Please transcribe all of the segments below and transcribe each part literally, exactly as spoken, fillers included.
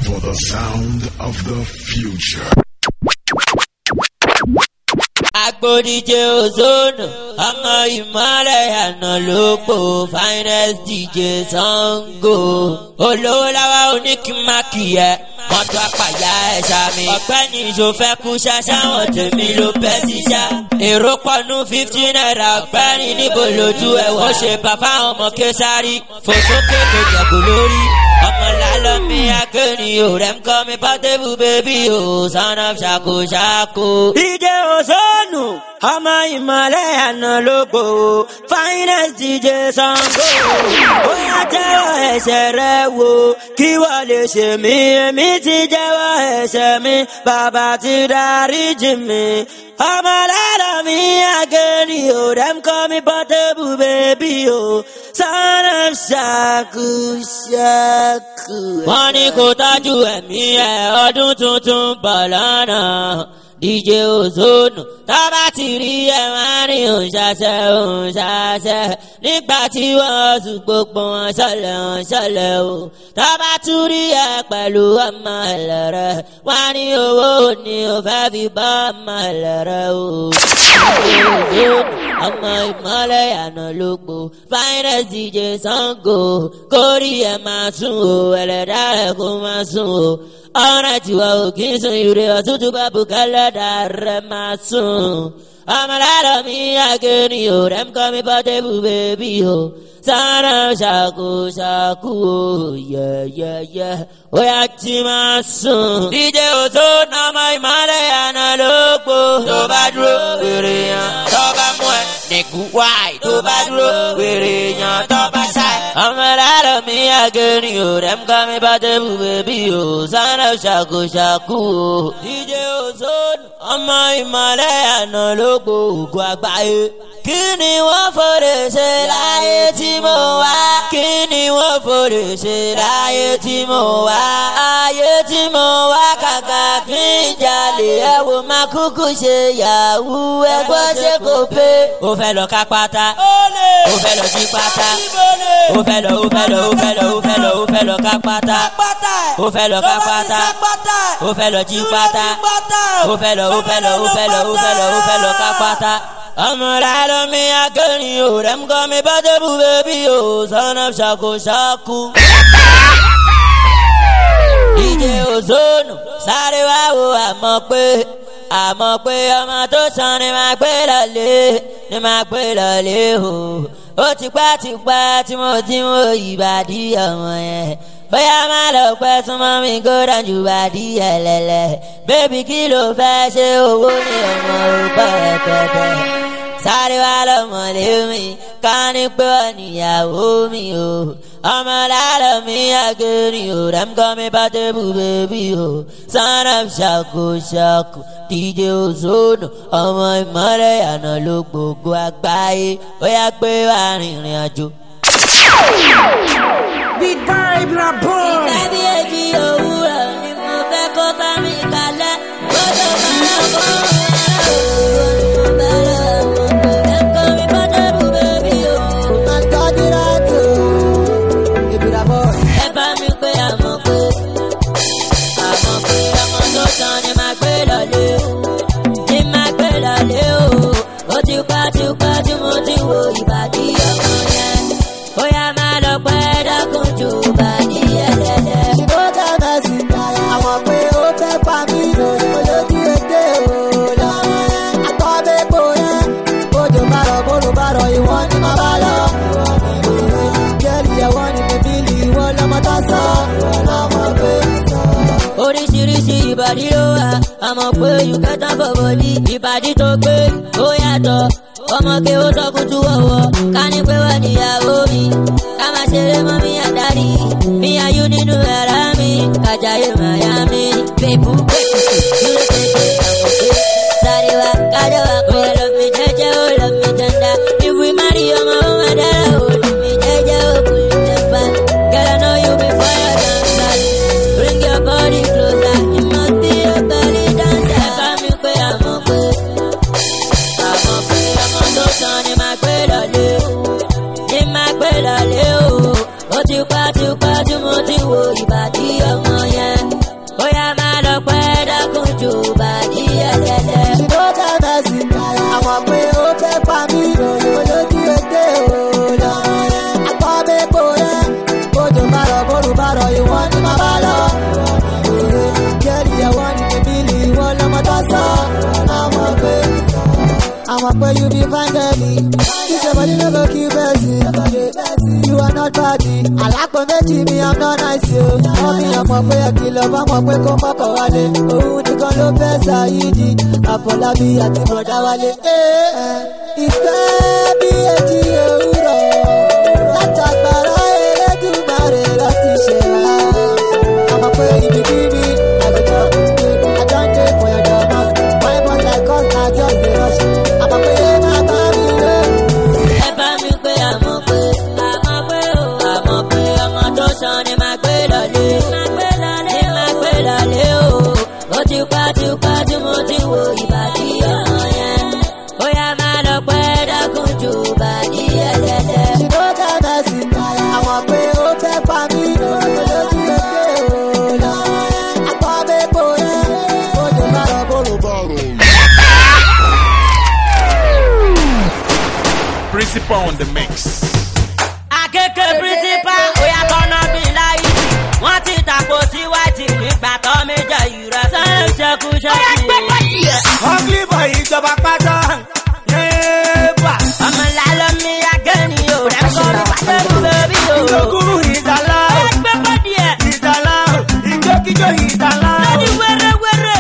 for the sound of the future. Agbo D J Ozone, ọmọ ìmọ̀lẹ̀ àná lóko, finest D J Sango. Olówó láwa oníkìmákì yẹ, mọ́tò àpàyà ẹ̀ṣà mi. Ọ̀gbẹ́ni ìṣòfẹ́ kú ṣáṣá wọn tèmi ló bẹ́ síṣá. Èrò pọ̀nù fifty naira ọ̀gbẹ́ni níbo lójú ẹ̀wọ̀. Ó ṣe bàbá ọmọ Késárì, fòsókè kò jẹ̀kú lórí. Ọmọ lálọ́ mi akéwì o, rẹ̀ ń kọ́ mi Portable baby o, son of ṣàkó ṣàkó. D J Ozone, ọmọ ìmọ̀lẹ̀ àná lóko, finest D J Sango. Ó yá jẹ́wọ́ ẹ̀ṣẹ̀ rẹ wò, kí wọ́n lè ṣe mí, èmi ti jẹ́wọ́ ẹ̀ṣẹ̀ mi, bàbá ti dáríjì mi. Ọmọ lálọ́ mi akéwì o, rẹ̀ ń kọ́ mi Portable baby o, son of ṣàkó ṣàkó. Wọ́n ní kó tọ́jú ẹ̀mí ẹ̀, ọdún tuntun bọ̀ lọ́nà. D J Ozone, tó bá ti rí ẹ máa rí òǹṣàṣẹ òǹṣàṣẹ nígbà tí wọ́n sùn gbogbo wọn ṣọlẹ̀ wọn ṣọlẹ̀ o. Tó bá tún rí ẹ pẹ̀lú ọmọ ẹlẹ́rẹ̀ wọ́n ní owó ni o fẹ́ fi bá ọmọ ẹlẹ́rẹ̀ o. D J Ozone, ọmọ ìmọ̀lẹ̀ àná lóko, finest D J Sango. Kórì ẹ máa sùn o, ẹlẹ́dàá ẹ kó máa sùn o. Ọ̀rẹ́ tiwa ò kí n sùn ìrè ọ̀tútù bá bùkálẹ̀ dàrẹ́ máa sùn. Ọmọ lálọ́ mi akéwì o, rẹ̀ ń kọ́ mi Portable baby o, sára ṣàkó ṣàkó o, yẹ́yẹ́yẹ́ ó yá tí máa sùn. D J Ozone, ọmọ ìmọ̀lẹ̀ àná lóko. Tó bá dúró wèrè yàn, tó bá mú ẹ nìkú wáì. Tó bá dúró wèrè yàn, tó bá ṣáì. Ọmọ lálọ́ mi akéwì o, rẹ̀ ń kọ́ mi Portable baby o, sára ṣàkó ṣàkó o. D J Ozone, ọmọ ìmọ̀lẹ̀ àná lóko, ògùn àgbáyé. Kí ni wọ́n fòrè ṣe láyé tí mo wá? Kí ni wọ́n fòrè ṣe láyé tí mo wá? Ayé tí mo wá kàkà kí n jalè, ẹ wo máa kúkú ṣe yahoo, ẹgbọ́n ṣe kò pé. Ó fẹ́ lọ ká pátá, ó fẹ́ lọ jí pátá, ó fẹ́ lọ ó fẹ́ lọ ó fẹ́ lọ ó fẹ́ lọ ó fẹ́ lọ ká pátá, ó fẹ́ lọ ká pátá, ó fẹ́ lọ jí pátá, ó fẹ́ lọ ó fẹ́ lọ ó fẹ́ lọ ó fẹ́ lọ ó fẹ́ lọ ká pátá. Ọmọ lálọ́ mi akéwì o, rẹ̀ ń kọ́ mi Portable baby o, son of ṣàkó ṣàkó. D J Ozone, sáré wá wo àmọ́ pé àmọ́ pé ọmọ tó sàn ni máa gbé lọ́lé ni máa gbé lọ́lé o. Ó ti pẹ́ ti pẹ́ tí mo ti ń wo ìbàdí ọmọ yẹn. Bóyá má lọ pẹ́ súnmọ́ mi kó dájú bàdí ẹlẹ́lẹ́. Bébí kí ló fẹ́ ṣe owó ní ọmọ òpó ẹ̀kẹ́kẹ́. Sáré wá lọ́mọlé mi, ká ní pé wọ́n níyàwó mi o. Ọmọ lálọ́ mi akéwì o, rẹ̀ ń kọ́ mi Portable baby o, son of ṣàkó ṣàkó. D J Ozone, ọmọ ìmọ̀lẹ̀ àná ló gbogbo àgbáyé, ó yá pé wà rìnrìn àjò. Big vibe la boy. Ìtàbí èjì òwúrọ̀ ni mo fẹ́ kó bá mi kalẹ̀. Gbọ́dọ̀ máa lọ bọ́ oríṣiríṣi ìbàdí ló wà, àmọ́ pé you get am for body. Ìbàdí tó gbé ó yàtọ̀, ọmọge ó sọ kútu ọ̀wọ́. Ká ní pé wọ́n níyàwó mi, ká máa ṣeré mọ́ mi àdárí. Mi àyú nínú ẹ̀rá mi, kájàyé Miami. Bébú bébù dúró tètè àwọn pé sáré wá kájọ wá pé love me jẹ́jẹ́ ó love me tender. If we marry ọmọ ó máa dára ó love me jẹ́jẹ́ ó kù ní tẹ́fà. Girl, I know you before you dance that. Bring your body closer, you must be a belly dancer. Ẹ bá mi pé àmọ́ pé àmọ́ pé ọmọ tó sàn ni máa gbé lọ́lé o, ni máa gbé lọ́lé o. Ó ti pa ti pa tí mo ti wo ìbàdí ọmọ yẹn. where you be fine girlie. This your body no go kill person. You are not body. Alápò méjì mi I'm not nice yo. Wọ́n mi ọmọ pé ọ̀kìlọ̀ bá mọ̀ pé kó mọ́kọ̀ wálé. Òun nìkan ló fẹ́ ṣàyídì. Àfọlábí àti bọ̀dá wálé. Ìfẹ́ bí etí òwúrọ̀. Látàgbàrá Elédùmarè lọ ti ṣe wá. Àmọ̀ pé ibikíbi àgùntàn gbé. I don't take for your dog. My boss like us na just dey rush. Àmọ̀ pé máa bá mi lé. Ẹ bá mi pé àmọ̀ pé àmọ̀ pé o àmọ̀ pé ọmọ tó sàn ni máa gbé lọlé. Máa gbé lọlé máa gbé lọlé o. Ó ti pa ti pa tí mo ti wo ìbàdí ọmọ yẹn. Bóyá máa lọ pẹ́ dákun ju ìbàdí ẹlẹ́lẹ́. Ṣìkò dáná sí àwọn pé ó fẹ́ pa mí lójú ẹgbẹ́ òòlà. Àpò abẹ́pọ̀ rẹ̀ ó lè má lọ bóró bọ̀rọ̀. Principal on the mix. Akeke principal oya tọ́nà bí láyé. Wọ́n ti tàpó sí wáìtì nígbà tó méjọ ìrọ̀ sọ́run ṣẹ́kù ṣẹ́kù. Ugly boy ìjọba pátá. Yéèbà. Ọmọ lálọ́ mi agẹ́ni o. Rẹ̀ kọ́ mi pàṣẹ fún bẹ́bí o. Ìjọkúrú ìdálá. Oya gbé bọ́dì ẹ̀. Ìdálá. Ìjókíjó ìdálá. Lórí wẹ́rẹ́wẹ́rẹ́.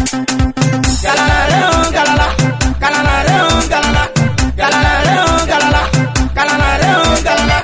Galala reon galala. Galala reon galala. Galala reon galala. Galala reon galala.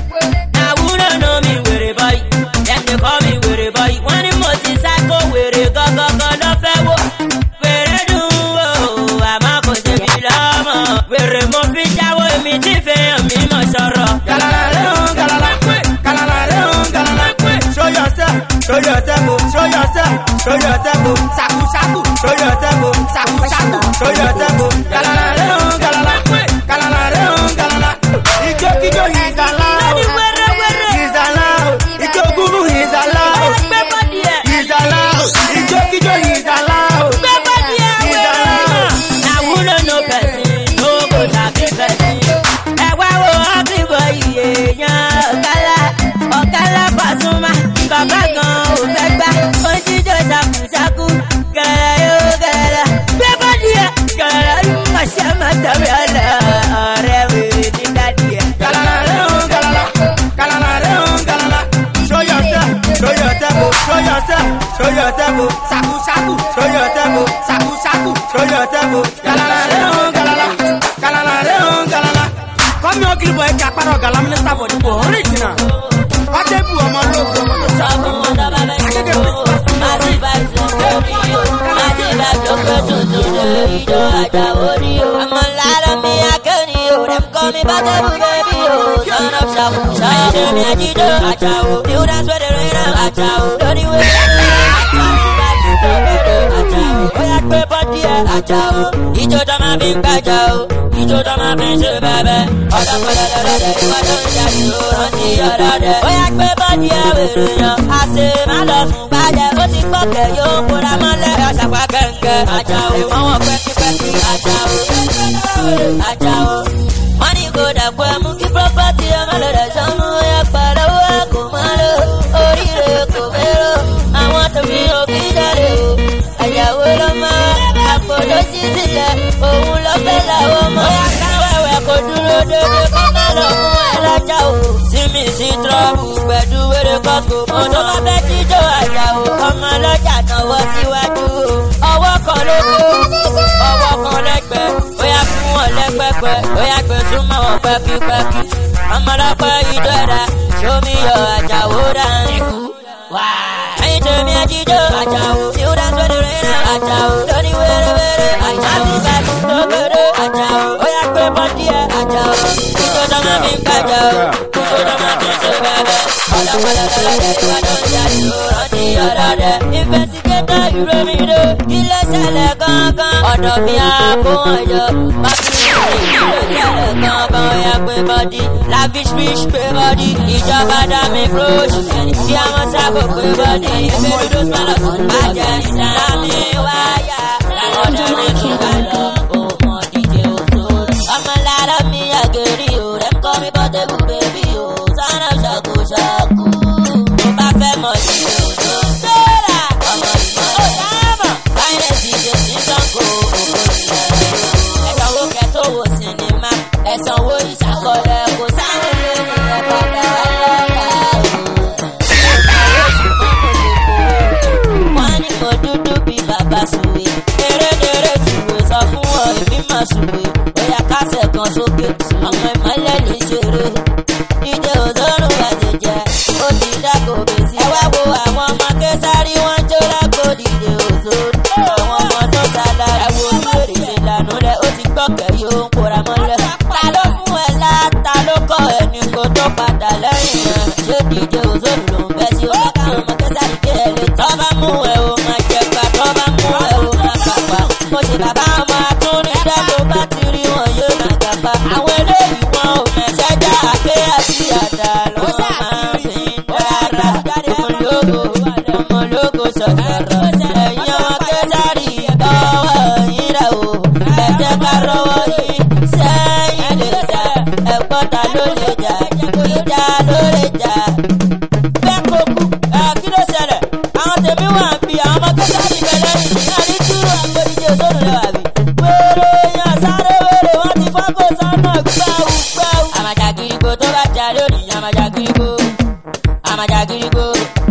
Na who no know me wèrè boy. Dem dey call me wèrè boy. Wọ́n ní mo ti sáko wèrè gọ́gọ́gọ́ ló fẹ́ wò. Wèrè dùn wò, àmọ́ kò ṣe mí lọ́mọ. Wèrè mo fi jáwọ́ èmi tí fẹ́yàn mi mọ̀ sọ̀rọ̀. Galala reon galala. Galala reon galala. Show yourself. Show yourself. oh, Show yourself. Show yourself. oh, Saku saku. Show yourself. oh, Saku saku. Show yourself. oh, Galala reon galala. Galala reon galala. Ìjókíjó ìdálá. Lórí wẹ́rẹ́wẹ́rẹ́. Ìdálá. Ìjókúrú ìdálá. Oya gbé bọ́dì ẹ̀. Ìdálá. Ìjókíjó ìdálá. Gbé bọ́dì ẹ̀ wèrè. Na who no know person, no go sabi person. Ẹ wá wo ugly boy èèyàn ọ̀kálá. Ọ̀kálá Pasuma. Bàbá gan ò fẹ́ gbá. Ó ń jíjọ ṣàkúṣàkú. Gẹ̀rẹ̀ yóò gẹ̀rẹ̀. Gbé bọ́dì ẹ̀. Gẹ̀rẹ̀ yóò máa ṣe máa tẹ̀wé ọ̀la. Ọ̀rẹ́ wèrè ní dádì ẹ̀. Galala reon galala. Galala reon galala. Show yourself. Show yourself. oh, Show yourself. Show yourself. oh, Saku saku. Show yourself. oh, Saku saku. Show yourself. oh, Galala reon galala. Galala reon galala. Come here, ugly boy. Kaparo gala minister for the poor. Original. What they do, I'm a local. Sọ fún wọn tó bá fẹ́ ṣe kó. Àti bàtí lórí o. Àti bàtí lókè tuntun lórí ìjọ àjàwó ni o. Ọmọ lára mi akẹ́ni o. Dem kọ́ mi bá tẹ́bù bẹ́bí o. Son of ṣàkó. Ṣáìdé mi àjíjọ àjàwó. New dance wey dey rain am àjàwó. Lórí wẹ́rẹ́ àti bàtí lókè àjàwó. Bóyá gbé bọ́dì ẹ̀ àjàwó. Ìjọ tó máa fi ń gbàjà o. Ìjọ tó máa fi ń ṣe bẹ́bẹ́. Ọ̀dọ̀ pẹ̀lẹ́ lọ́dẹ̀ ìwádọ̀ ń jà sí òrán ti ọ̀dọ̀ dẹ̀. Bóyá gbé bọ́dì ẹ̀ wèrè yan. Àṣẹ má lọ fún gbàjẹ́. Ó ti gbọ́kẹ̀ yóò kóra mọ́lẹ̀. Ọ̀ṣàpá kẹ̀kẹ́ àjàwó. Wọ́n wọ̀ pẹ́kípẹ́kí àjàwó. Àjàwó. Wọ́n ní kò dàpọ̀ ẹ̀mú kí pọ́pọ́tì ọmọ lọ́dẹ̀ sọ́mú. Ẹ pàdé owó kò mọ́ lò. Oríire kò mérò. Àwọn tòmí ò kí jáde o. Àyàwó ló mọ́. Àpò ló sì sílẹ̀. Òun ló fẹ́ làwọn mọ́. Bóyá káwẹ̀wẹ̀ kò dúró dédé kó má lọ mú ẹ lọ́jà o. Sími sí trọ́bù pẹ̀lú wéré kọ́kọ́. Òun bá fẹ́ jíjó àjàwó. Ọmọ lọ́jà náwó síwájú o. Ọwọ́ kan ló kó. Ọwọ́ kan lẹ́gbẹ̀ẹ́. Bóyá fún wọn lẹ́gbẹ̀pẹ̀. Bóyá gbé súnmọ́ wọn pẹ́kípẹ́kí. Ọmọlọ́pẹ́ ìjọ ẹ̀dá. Ṣómi yọ àjàwó dáńkú. Ẹyin tèmi àjíjọ àjàwó. Tí ó dáńsọ́ ní rẹ̀ náà àjàwó. Lóní wẹ́rẹ́wẹ́rẹ́ àjàwó. Láti tó gbèrè àjàwó. Bóyá gbé bọ́dì ẹ̀ àjàwó. Ìjọ tó máa fi ń kájà o. Ìjọ tó máa fi ń ṣe bẹ́ẹ̀. Ọ̀dọ̀pẹ̀lẹ̀ lọ́dẹ̀ ìwádọ̀ ń jà sí òrán ti ọ̀dọ̀ dẹ̀. Investigator ìròmìnira. Ilé ṣẹlẹ̀ gangan. Ọ̀dọ̀ mi á kó wọn jọ. Mákìrì ìlú ṣẹlẹ̀ gangan. Bóyá gbé bọ́dì. Lavish fish gbé bọ́dì. Ìjọba dá mi frosh. Kí àwọn sábò gbé bọ́dì. Ìfẹ́ dúdú sọ́lọ̀ fún bàjẹ́. Ìsàlámì wáyà. Ọ̀dọ̀ mi tún bá lọ. Ọmọ díje òṣò. Ọmọ lára mi àgẹ̀rí o. Dem kọ́ mi Portable baby o. Son of ṣàkó ṣàkó. Mo bá fẹ́ mọ̀ sí òṣò. Sọ́ra. Ọmọ ìmọ̀ ìyáàmọ̀. Báyìí díje sí Sango. Ẹ̀dọ̀ wo kẹ́ tó wò sí ṣàkọlẹ̀ kò sáwọn ilé nìyẹn padà lọ́la o. wọ́n ní mo dúdú bí bàbá sùwé dérédéré sùwé sọ fún wọn èmi máa sùwé bóyá kásẹ̀ kan sókè ọmọ ìmọ̀lẹ́ lè ṣeré díje òdòdó bàjẹ́ jẹ́ ó ti dákò bèsì. ẹ wá wo àwọn ọmọ kẹsàrí wọn jó lágbo díje òdòdó àwọn ọmọ tó sálá ẹ wo olúwèrè ṣe lànà rẹ ó ti gbọ́kẹ̀ yóò ń kóra mọ́lẹ̀. ta ló fún ẹ láta ló kọ́ ẹni kó tó padà lẹ́yìn rẹ̀ ṣé díje òdòdó ló ń bẹ́ sí ó bá káwọn ọmọ kẹsàrí ké ẹ lè tọ́ bá mú ẹ o máa jẹ gbà tọ́ bá mú ẹ o máa kàpá. mo ṣe bàbá ọmọ atúnidá tó bá ti rí wọn yóò máa kàpá. àwọn eléyìí wọn ò mẹ̀ṣẹ́ já àké àti àdá lọ máa fi dára. ọmọlógo ọmọlógo sọ̀tọ̀rọ̀ ẹ̀yin ọmọ kẹsàrí ọwọ́ yín rà o ẹ̀jẹ̀ ká rọwọ́ yín sẹ́yìn lè jà ẹ̀gbọ́n ta ló lè jà ìjà ló lè jà. bẹ́ẹ̀ kò kú kí ló ṣẹlẹ̀ àwọn tèmi wà ń bi àwọn ọmọ kẹsàrí bẹ̀rẹ̀ ìyá ní túrú àgbẹ̀dìjẹ́ òṣòro rẹ̀ wà bí. wéré yan sáré wéré wọ́n ti fọ́kọ̀ sọ́nà gbáwù gbáwù. àmàjàgìrìgbò tó bá jà lónìí àmàjàgìrìgbò àmàjàgìrìgbò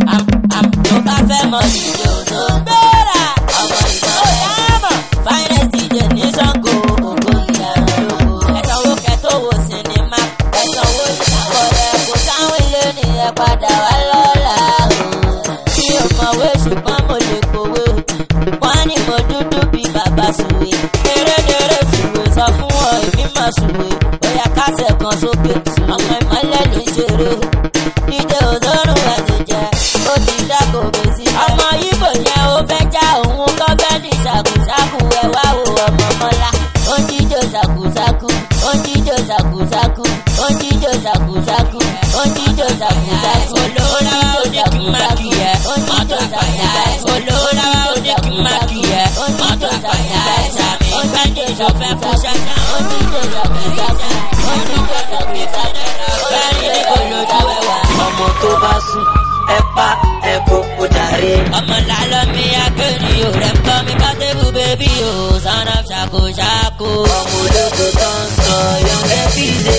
tó bá fẹ́ mọ ìdíje òṣò bẹ́ẹ̀rẹ̀ ọmọ ìbọn ẹ̀yàmọ̀ finest D J ní Ṣàngó ògo ìyàrá lóko. ẹ̀sánwó kẹtọ́wò sinimá ẹ̀sánwó ìṣàkọlẹ̀ kò sáwọn ilé nìyẹn padà wá lọ́la o. mi ò mọ̀wé ṣùgbọ́n mo lè kọ̀wé wọ́n ní mo dúdú bí bàbá sùwé dérédéré sùwé sọ fún wọn èmi máa sùwé bóyá kásẹ̀ kan sókè ọmọ ìmọ̀lẹ́ lè ṣeré díje òdòdó ẹ̀sìn jẹ́ ó ti dákò bèsì. ọmọ yíbò yẹn ó fẹ́ já òun gọ́gẹ́dì ṣàkúṣàkú ẹ wá wo ọmọ mọ́lá ó ń jíjó ṣàkúṣàkú ó ń jíjó ṣàkúṣàkú ó ń jíjó ṣàkúṣàkú ó ń jíjó ṣàkúṣàkú olóra ó ní kí n má kì í ẹ mọ́tò ṣàkúṣàkú olóra ó ní kí n má kì í ẹ mọ́tò ṣàkúṣàkú ó ń jíjó ṣàkúṣàkú ó ń jíjó ṣàkúṣàkú ó ń jíjó ṣàkúṣàkú bẹ́ẹ̀ni ní kò lójú ẹwà. ọmọ tó bá sùn ẹ pa ẹ kó kó jàre. ọmọ làlọ́ mi akéwì o rẹ̀ ń kọ́ mi kọ́tẹ́bù bébí o sọ́nà ṣàkóṣàkó. ọmọ ológo tó ń sọ young efize.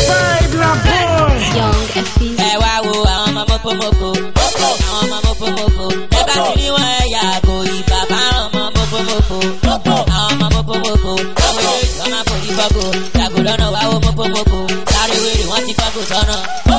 ẹ wá wo àwọn ọmọ mọ́pọ́mọ́pọ́ àwọn ọmọ mọ́pọ́mọ́pọ́ ẹ bá ti rí wọn ẹ yàgò ìbà fáwọn ọmọ mọ́pọ́mọ́pọ́ àwọn ọmọ mọ́pọ́mọ́pọ́ àwọn eléyìí wọn máa forí fọ́gò yàgò lọ́nà wá wo mọ́pọ́mọ́pọ́ sáré wèrè wọ́n ti fọ́gò sọ́nà.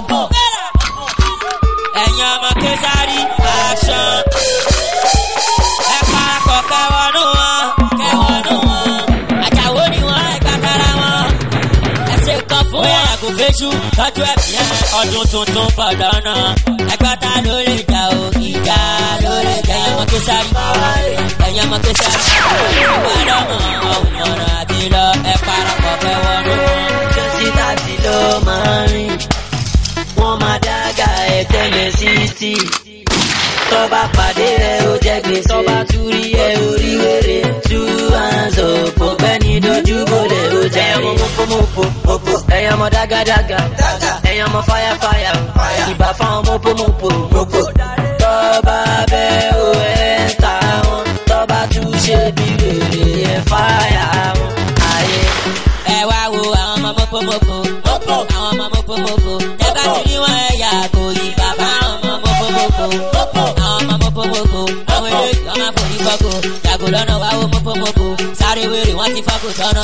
ẹ̀yin ọmọ kẹsàrí action ẹ parapọ̀ kẹwọ́nù wọn kẹwọ́nù wọn àjàwó ni wọn ẹ gbàgbára wọn ẹ ṣe kan fún ẹ kò fẹ́ṣù tọ́jú ẹ̀bí ẹ ọdún tuntun bọ̀ lọ́nà ẹgbẹ́ta ló lè jà o ìjà ló lè jà ẹ̀yin ọmọ kẹsàrí ẹ̀yin ọmọ kẹsàrí ìwà lọ́mọ ọ̀hún àti lọ ẹ parapọ̀ kẹwọ́nù wọn. twenty thirty ló máa ń rìn wọ́n máa dága ẹ̀tẹ́lẹ̀ sixty. tọ́ba pàdé rẹ̀ ó jẹ́ gbèsè. tọ́ba túrí ẹ̀ orí wèrè. two hands up ọ̀pẹ́ ní dojú bolẹ̀ ó jẹ́. ẹ̀yàn mọ mọ́pọ́mọ́pọ́ ẹ̀yàn mọ dágadága ẹ̀yàn mọ fáyàfáyà ìbá fáwọn mọ́pọ́mọ́pọ́. tọ́ba bẹ́ ó ẹ̀ ń ta wọn tọ́ba tún ṣe bí wèrè ẹ̀ fáyà wọn. ayé ẹ wá wo àwọn ọmọ mọ́pọ́mọ́pọ́ àwọn ọmọ mọ́pọ́mọ́pọ́ ẹ bá ti rí wọn ẹ yàgò ìbá fáwọn ọmọ mọ́pọ́mọ́pọ́ àwọn ọmọ mọ́pọ́mọ́pọ́ àwọn eléyìí wọn máa forí fọ́gò yàgò lọ́nà wá wo mọ́pọ́mọ́pọ́ sáré wèrè wọ́n ti fọ́gò sọ́nà.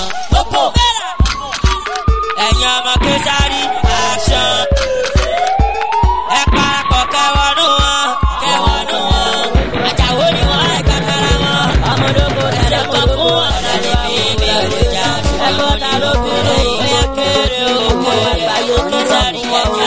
ẹ̀yin ọmọ kẹsàrí action ẹ parapọ̀ kẹwọ́nù wọn kẹwọ́nù wọn àjàwó ni wọn ẹ gbàgbára wọn ọmọ ológo ẹ̀rẹ́ kan fún ọ̀nà níbi ìgbé òròjà ẹ̀gbọ́n ta ló kéré ìyá kéré owó ẹ̀gbáyé kẹsàrí ẹ̀já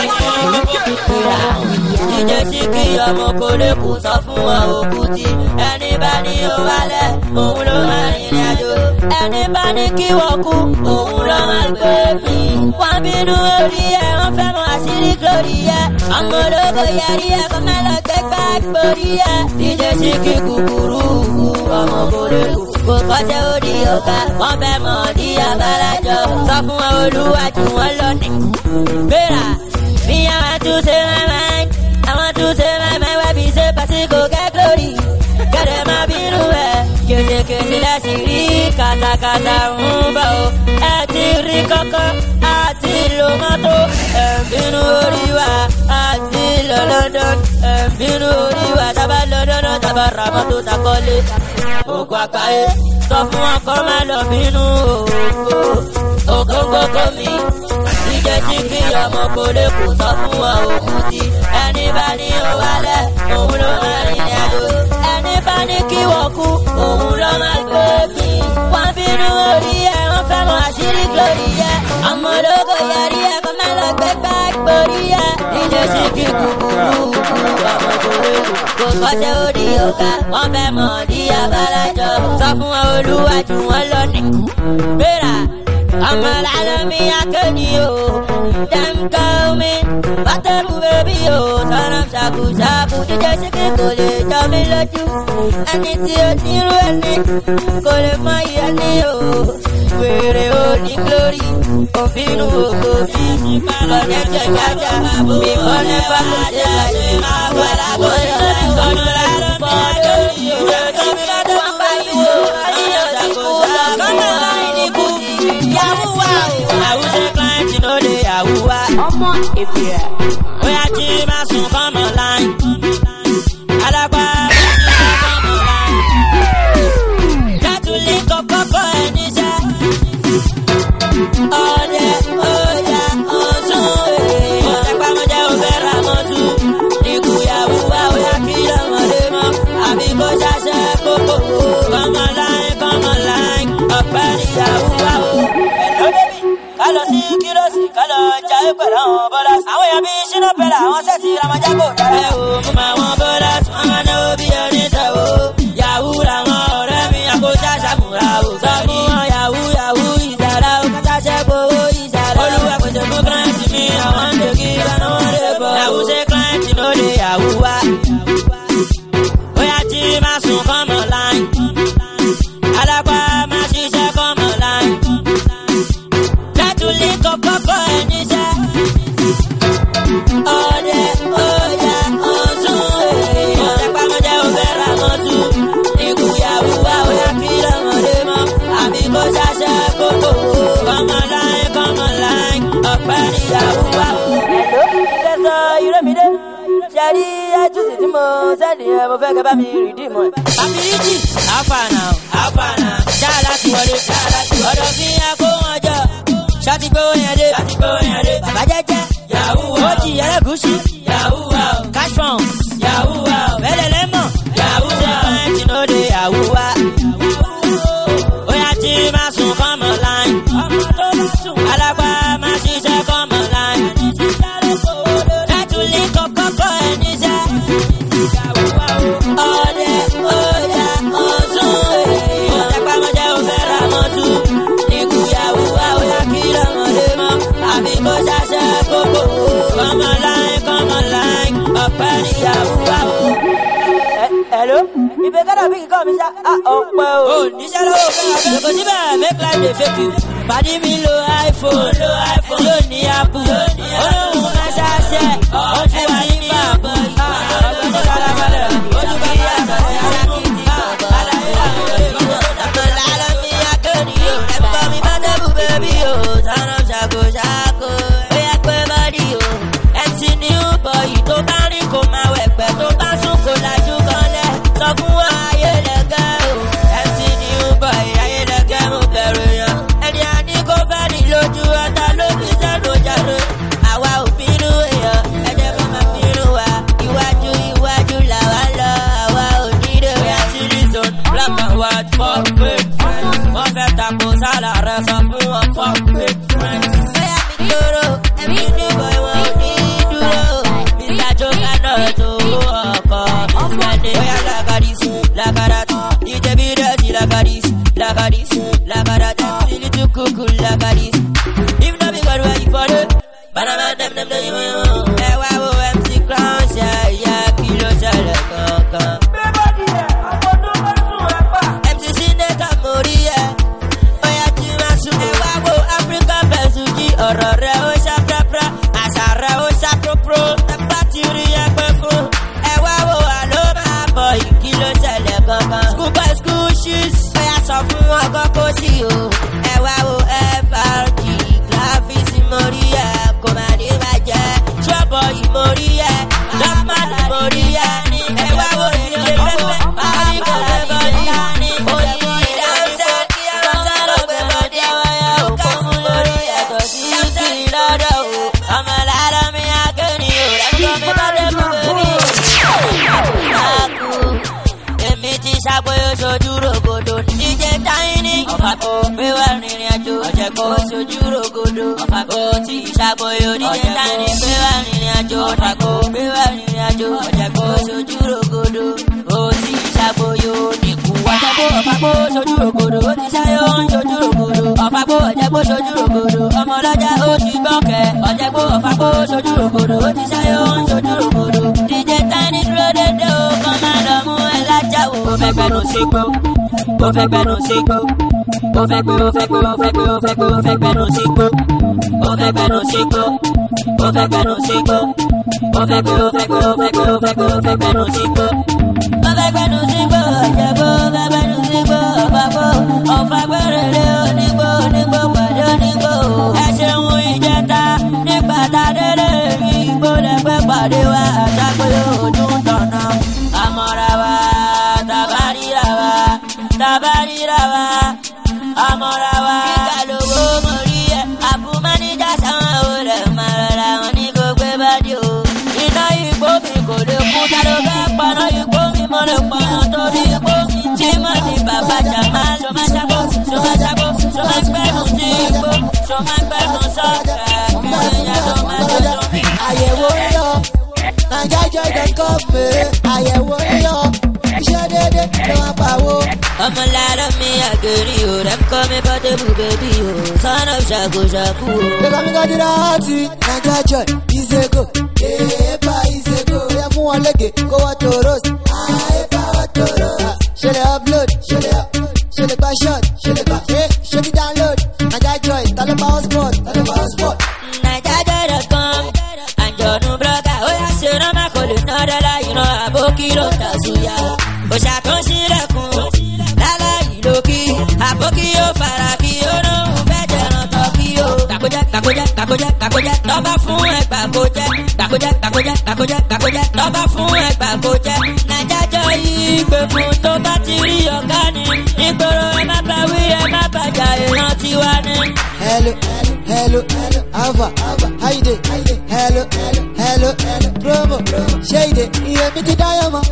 jíjẹ sí kí ọmọ kò lè kù sọ fún wọn òkú tí ẹni bá ní ó wálẹ̀ òun ló máa rìnrìn àjò ẹni bá ní kí wọ́n kú òun ló máa gbé mi. wọ́n bínú orí ẹ̀ wọ́n fẹ́ mọ àṣírí lórí ẹ̀ ọmọ ológo yẹrí ẹ̀ kọ́ máa lọ gbé gbàgbórí ẹ̀ jíjẹ sí kí kúkúrú ọmọ kò lè kù kò kọ́sẹ́ orí ọ̀gá wọ́n fẹ́ mọ ní abálájọ sọ fún wọn olúwàjú wọn lónìí. gbéra bí àwọn tún ṣe máa máa àwọn tún ṣe máa máa wá bí ṣe pàṣípò kẹ́kọ̀ọ́rì kẹ́rẹ́ máa kàtàkàtà ń bọ̀ ẹ ti rí ní kọ́kọ́ àti lo mọ́tò ẹ̀bínú orí wa àti lọ London ẹ̀bínú orí wa tábà lọ London tábà ra mọ́tò takọ́lé òkú àkàyè sọ fún wọn kọ́ máa lọ bínú òkú ògógógó mi ìjẹ́ tí kí ọmọ kò lè kó sọ fún wọn òkú tí ẹni bá ní ó wálẹ̀ òun ló máa rìn àjò ẹni bá ní kí wọ́n kú òun ló máa gbé mi wọ́n bínú orí ẹ̀ wọ́n fẹ́ mọ àṣírí glory ẹ̀ ọmọ ológo yẹrí ẹ̀ kó má lọ gbé gbàgbórí ẹ̀ ìjẹ́ tí kí kúkúrú ọmọ kò lè kó kò kọ́ṣẹ́ orí ọ̀gá wọ́n fẹ́ mọ̀ ní abálájọ sọ fún wọn olúwàjú wọn lọ nìkú bẹ́ẹ̀rà ọmọ làlọ́ mi akéènì o dem call me bátẹ́rù bébí o sọ̀rọ̀ ṣàkúṣàkú jíjẹ́ síkì kò lè jọ mí lójú ẹni tí ó nírú ẹni kò lè mọ iye ní o wèrè o ní glory òfin ògo bí ọ̀nẹ́jẹ̀ jájá bí wọ́n ní fàkó ṣe láti máa wà lágbo ìṣẹ́ ìtọ́jú lálọ́ mi akéènì o ẹ̀jẹ̀ mi lọ́dọ̀ wọn bá yí o ayé ṣàkúṣàkú kọ́nà láì ní kú yahoo wow yahoo ṣe client no dey yahoo wa ọmọ èbí ẹ bóyá tí bá sùn kọ́mọ láì alágbá kọ́mọ láì kátólì kọ́kọ́kọ́ ẹ níṣẹ́ ọdẹ ọjà ọ̀tún èèyàn ọ̀tẹ́pámọ́jẹ́ òfẹ́ ra mọ́tò ikú yahoo wa bóyá kí lọ́mọdé mọ́ àbí kó ṣàṣẹ kókó kọ́mọ láì kọ́mọ láì ọ̀pẹ́ ní yahoo wa o. Kálọ̀ sí kírọ́sì kálọ̀ jayé pẹ̀lú àwọn bọ́lá. Àwọn èèyàn bíi ṣínà pẹ̀lú àwọn sẹ́ẹ̀tì ramajago dára. Ẹ wo mo máa wọn bọ́lá tí wọ́n máa náwó bí ẹni tẹ̀wó. Yahoo làwọn ọ̀rẹ́ mi àkójá ṣàmùrà ò sọ ní wọn yahoo yahoo ìsàlá ó kátà ṣẹ́ gbowó ìsàlá. Olúwa pèsè fún kílẹ̀ǹtì mi àwọn ń lè kí lọ́nà wọn lè bọ̀. Yahoo ṣe kílẹ̀ǹtì ló lè yahoo wá. Bóyá tí máa sùn kọ́mọ láì. Alápá máa ṣiṣẹ́ kọ́mọ láì. Kátólì kọ́kọ́kọ́ ẹ níṣẹ́. Ọdẹ ọjà ọ̀tún èèyàn ọ̀tẹ́pámọ́jẹ́ òfẹ́ ra mọ́tò. Ikú yahoo wá bóyá kí lọ́mọdé mọ́ àbí kó ṣàṣẹ kókó. Kọ́mọ láì kọ́mọ láì ọ̀pẹ́ ní yahoo wá o. Ẹ̀ló ìtẹ̀sán ìrẹ́mìdé. Ṣẹ́rí ẹ̀túnṣì tí mo sẹ́ni ẹ̀ mo fẹ́ kẹ́ bá mi rìdí mọ́ ẹ̀. Bàbí ìjì àfàànà àfàànà ṣáà láti wọlé ṣáà láti wọlé. Ọ̀dọ̀ fi yẹn kó wọn jọ. Ṣáàtì gbówó yẹn dé. Ṣáàtì gbówó yẹn dé. Bàbá jẹ́jẹ́. Yahoo wa. Ojì ẹlẹ́gùsì. Yahoo wa. Cash funds. Yahoo wa. Bẹ́lẹ̀ lẹ́mọ̀. Yahoo wa. Ṣé fẹ́ǹtì ló dé yahoo wa? Bóyá tí máa sùn kọ́mọ láì. Ọmọ tó bá sùn. Alágbá máa ṣiṣẹ́ kọ́mọ láì. Kátólì kọ́kọ́kọ́ ẹ níṣẹ́. Ọdẹ ọjà ọ̀tún èèyàn ọ̀tẹ́pámọ́jẹ́ òfẹ́ ra mọ́tò. Ikú yahoo wá bóyá kí lọ́mọdé mọ́ àbí kó ṣàṣẹ kókó. Kọ́mọ láì kọ́mọ láì ọ̀pẹ́ ní yahoo wá o. Hello ìbí kọ́dọ̀ bí kíkọ́ mi ṣá ọ̀pẹ́ o. O níṣẹ́ lọ́wọ́ fẹ́ abẹ́rẹ́ kò síbẹ̀ make life dey fake you. Pàdé mi lo iPhone yóò ní Apple olóhùn máa ṣàṣẹ ọ̀fun wa ní bàbá ọ̀gbẹ́ni kalabalẹ̀ ojú bá yà sọ̀rọ̀ alákìtì àlàyé àwọn èèyàn ọ̀pọ̀ làlọ́ mi akéènì o ẹ̀kọ́ mi bá dẹ́bù bẹ́bí o sọ̀rọ̀ ṣàkóṣàkó bóyá pé bọ́dí o M C new boy tó bá rí kó máa wẹ̀pẹ̀ tó bá sùn kó lajú kanlẹ̀ sọ fún wa ayélujára o M C new boy ayélujára mo bẹ̀rù yàn ẹni àní kó fẹ́ ní lójú ọ̀tá ló fi sẹ́nu jàre àwa ò bínú èèyàn ẹ̀jẹ̀ bá máa bínú wa iwájú iwájú làwa lọ àwa ò nílé rẹ̀ sí reason black and white for fake friends wọ́n fẹ́ tako sálà rẹ̀ sọ fún wọn for fake friends. bóyá mi dúró ẹ̀mí ní bọ̀ wọn ò ní dúró Mister Joker náà tó ọkọ̀ ìsìnkàdé bóyá làkàdísì làkàdàtì ìjẹ̀bi dẹ́sì làkàdísì làkàdísì làkàdàtì ìlítú kúkú làkàdísì. If not because where you follow, Panama dem dem dem you know. Ẹ wá wo M C Crown ṣe ìyá kí ló ṣẹlẹ̀ kankan. M C Sineka mo rí ẹ, bóyá tí máa sùn. Ẹ wá wo African Benzuki ọ̀rọ̀ rẹ̀ ó ṣá pẹ́pẹ́, àṣà rẹ̀ ó ṣá própró. Ẹ bá ti rí ẹgbẹ́ fún. Ẹ wá wo àlọ́ máa bọ̀ ìkí ló ṣẹlẹ̀ kankan. School boy school shoes, bóyá sọ fún ọkọ̀ kó sí o. Ẹ wá wo F R G. sojú rogodo. Ọ̀fàgbọ́ tí ìṣàbọ̀yọ̀ díje tání gbé wà rìnrìn àjò. Ọ̀fàgbọ́ gbé wà rìnrìn àjò. Ọ̀jẹ̀gbọ́ sojú rogodo. Ó ti ìṣàbọ̀yọ̀ nìkú. Ọ̀jẹ̀gbọ́ ọ̀fàgbọ́ sojú rogodo. Ó ti ṣayọ̀ ń sojú rogodo. Ọ̀fàgbọ́ ọ̀jẹ̀gbọ́ sojú rogodo. Ọmọ ọlọ́jà ó ti gbọ́kẹ́. Ọ̀jẹ̀gbọ́ ọ̀fàgbọ́ sojú rogodo. Ó ti ṣayọ̀ ń sojú rogodo. Díje tání dúró dédé o. Kọ́ máa lọ mú ẹ lájà o. Ó fẹ́ gbẹnu sígbó. Ó fẹ́ gbẹnu sígbó. Ó fẹ́ gbé ó fẹ́ gbé ó fẹ́ gbé ó fẹ́ gbé ó fẹ́ gbẹnu sígbó. Ó fẹ́ gbẹnu sígbó. Ó fẹ́ gbẹnu sígbó. Ó fẹ́ gbé ó fẹ́ gbé ó fẹ́ gbé ó fẹ́ gbé ó fẹ́ gbẹnu sígbó. Ó fẹ́ gbẹnu sígbó. Ọ̀jẹ̀gbó ó fẹ́ gbẹnu sígbó. Ọ̀fàgbó ọ̀fàgbó rere onígbó onígbó pẹ̀lú onígbó. Ẹ ṣeun ìjẹta nígbà tá a délé ìgbó lẹ́gbẹ́ pàdé wa àtàgbé ọdún tọ̀nà. Àmọ́ra wa tàbáríra wa tàbáríra wa àmọ́ra wa. Kíkà lówó mo rí ẹ àbúmáníjà sáwọn olè máa rọra wọn ní gbogbo ìbàdí o. Iná igbó mi kò lè kú dáró fẹ́ paná igbó mi mo lè paná torí igbó mi tí mo ní bàbá jàmá. Sọmá ṣàkó sọmá ṣàkó sọmá gbẹnu sí igbó sọmá gbẹnu sọ́kà kí èèyàn tó máa tó tó mi. Àyẹ̀wò ń lọ, Naija Joy dot com pé àyẹ̀wò ń lọ, iṣẹ́ dédé ló máa pàwó. Ọmọ lára mi àgẹ̀rì o, rẹ̀ kọ́ mi Portable baby o, son of ṣàkó ṣàkó o. Lọ́kọ̀ mi kọjú láti Naija Joy ìṣègò, èèpà ìṣègò, ó yẹ fún wọn lége kó wọ́n tòró sí. Àìpà wọ́n tòró. Ṣé lè upload? Ṣé lè upload? Ṣé lè gba shot? Ṣé lè gba ṣé? Ṣé lè download? Naija Joy, ta ló pa hotspot? Ta ló pa hotspot? Naija Joy dot com, àjọ̀nù brọ́dà, ó yà ṣe rán má kò lè ná dọ́là ìran àbókí ló tà súyà. Kò ṣàtúnṣílẹ̀kùn láláyìí lókì, àbókí yóò fara kí ó lóhùn fẹ́ jẹran tọ́kí o. Kàkójẹ́ kàkójẹ́ kàkójẹ́ kàkójẹ́ lọ́ba fún ẹgbà kó jẹ́. Kàkójẹ́ kàkójẹ́ kàkójẹ́ kàkójẹ́ lọ́ba fún ẹgbà kó jẹ́. Naija Joy yìí gbé fún tó bá ti rí ọ̀gá ni. Nígboro ẹ má bá wí ẹ má bàjá èèyàn tiwa ni. Hello, hello, hello, Alpha, Alpha, how you dey? Hello, hello, hello, hello, promo, ṣé ìdè iye mi ti dáyọ̀ mọ́?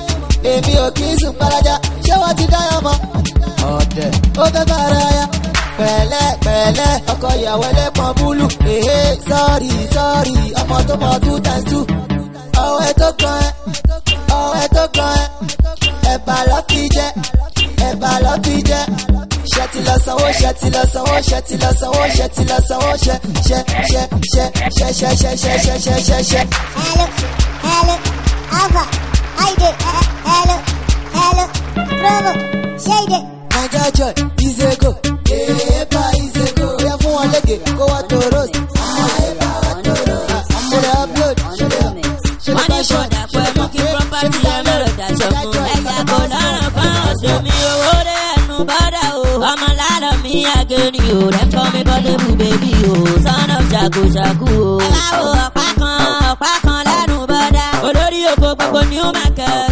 Èmi ò kí ń sùn gbalaja, ṣé wọ́n ti dáyọ̀ mọ́? Ọ̀dẹ̀, ó fẹ́ bára ya. Pẹ̀lẹ́ pẹ̀lẹ́, ọkọ ìyàwó ẹlẹ́pọ̀n búlù. Èhé, sọ́ọ̀rì sọ́ọ̀rì, ọmọ tó mọ two times two. Ọwọ́ ẹ tó kan ẹ, ọwọ́ ẹ tó kan ẹ. Ẹ̀bà lọ́ fi jẹ, ẹ̀bà lọ́ fi jẹ. Ṣé ti lọ sanwó, ṣé ti lọ sanwó, ṣé ti lọ sanwó, ṣé ti lọ sanwó, ṣé ṣé ṣé ṣé ṣé ṣé ṣé ṣé ṣé ṣé ṣé ṣé. Hello, hello, Alpha, how you dey? Hello, hello, promo, ṣé ìdè? Naija Joy ìṣègò, èèpà ìṣègò, ó yẹ fún wọn lége kó wọ́n tòró sí. Àìpà wọ́n tòró. Ṣé lè upload? Ṣé lè ṣé lè Wọ́n ní ṣọ̀dà pẹ̀lú kí property ẹ mẹ́rọ̀ dàjọ́ mú. Ẹ̀yà kò lọ́rùn fún ọ̀sẹ̀ mi owó dé ẹnu bọ́dà o. Ọmọ lára mi àgẹ̀rì o, rẹ̀ kọ́ mi Portable baby o, son of ṣàkó ṣàkó o. Ẹ máa wo ọ̀pá kan ọ̀pá kan lẹ́nu bọ́dà. Olórí oko gbogbo new market.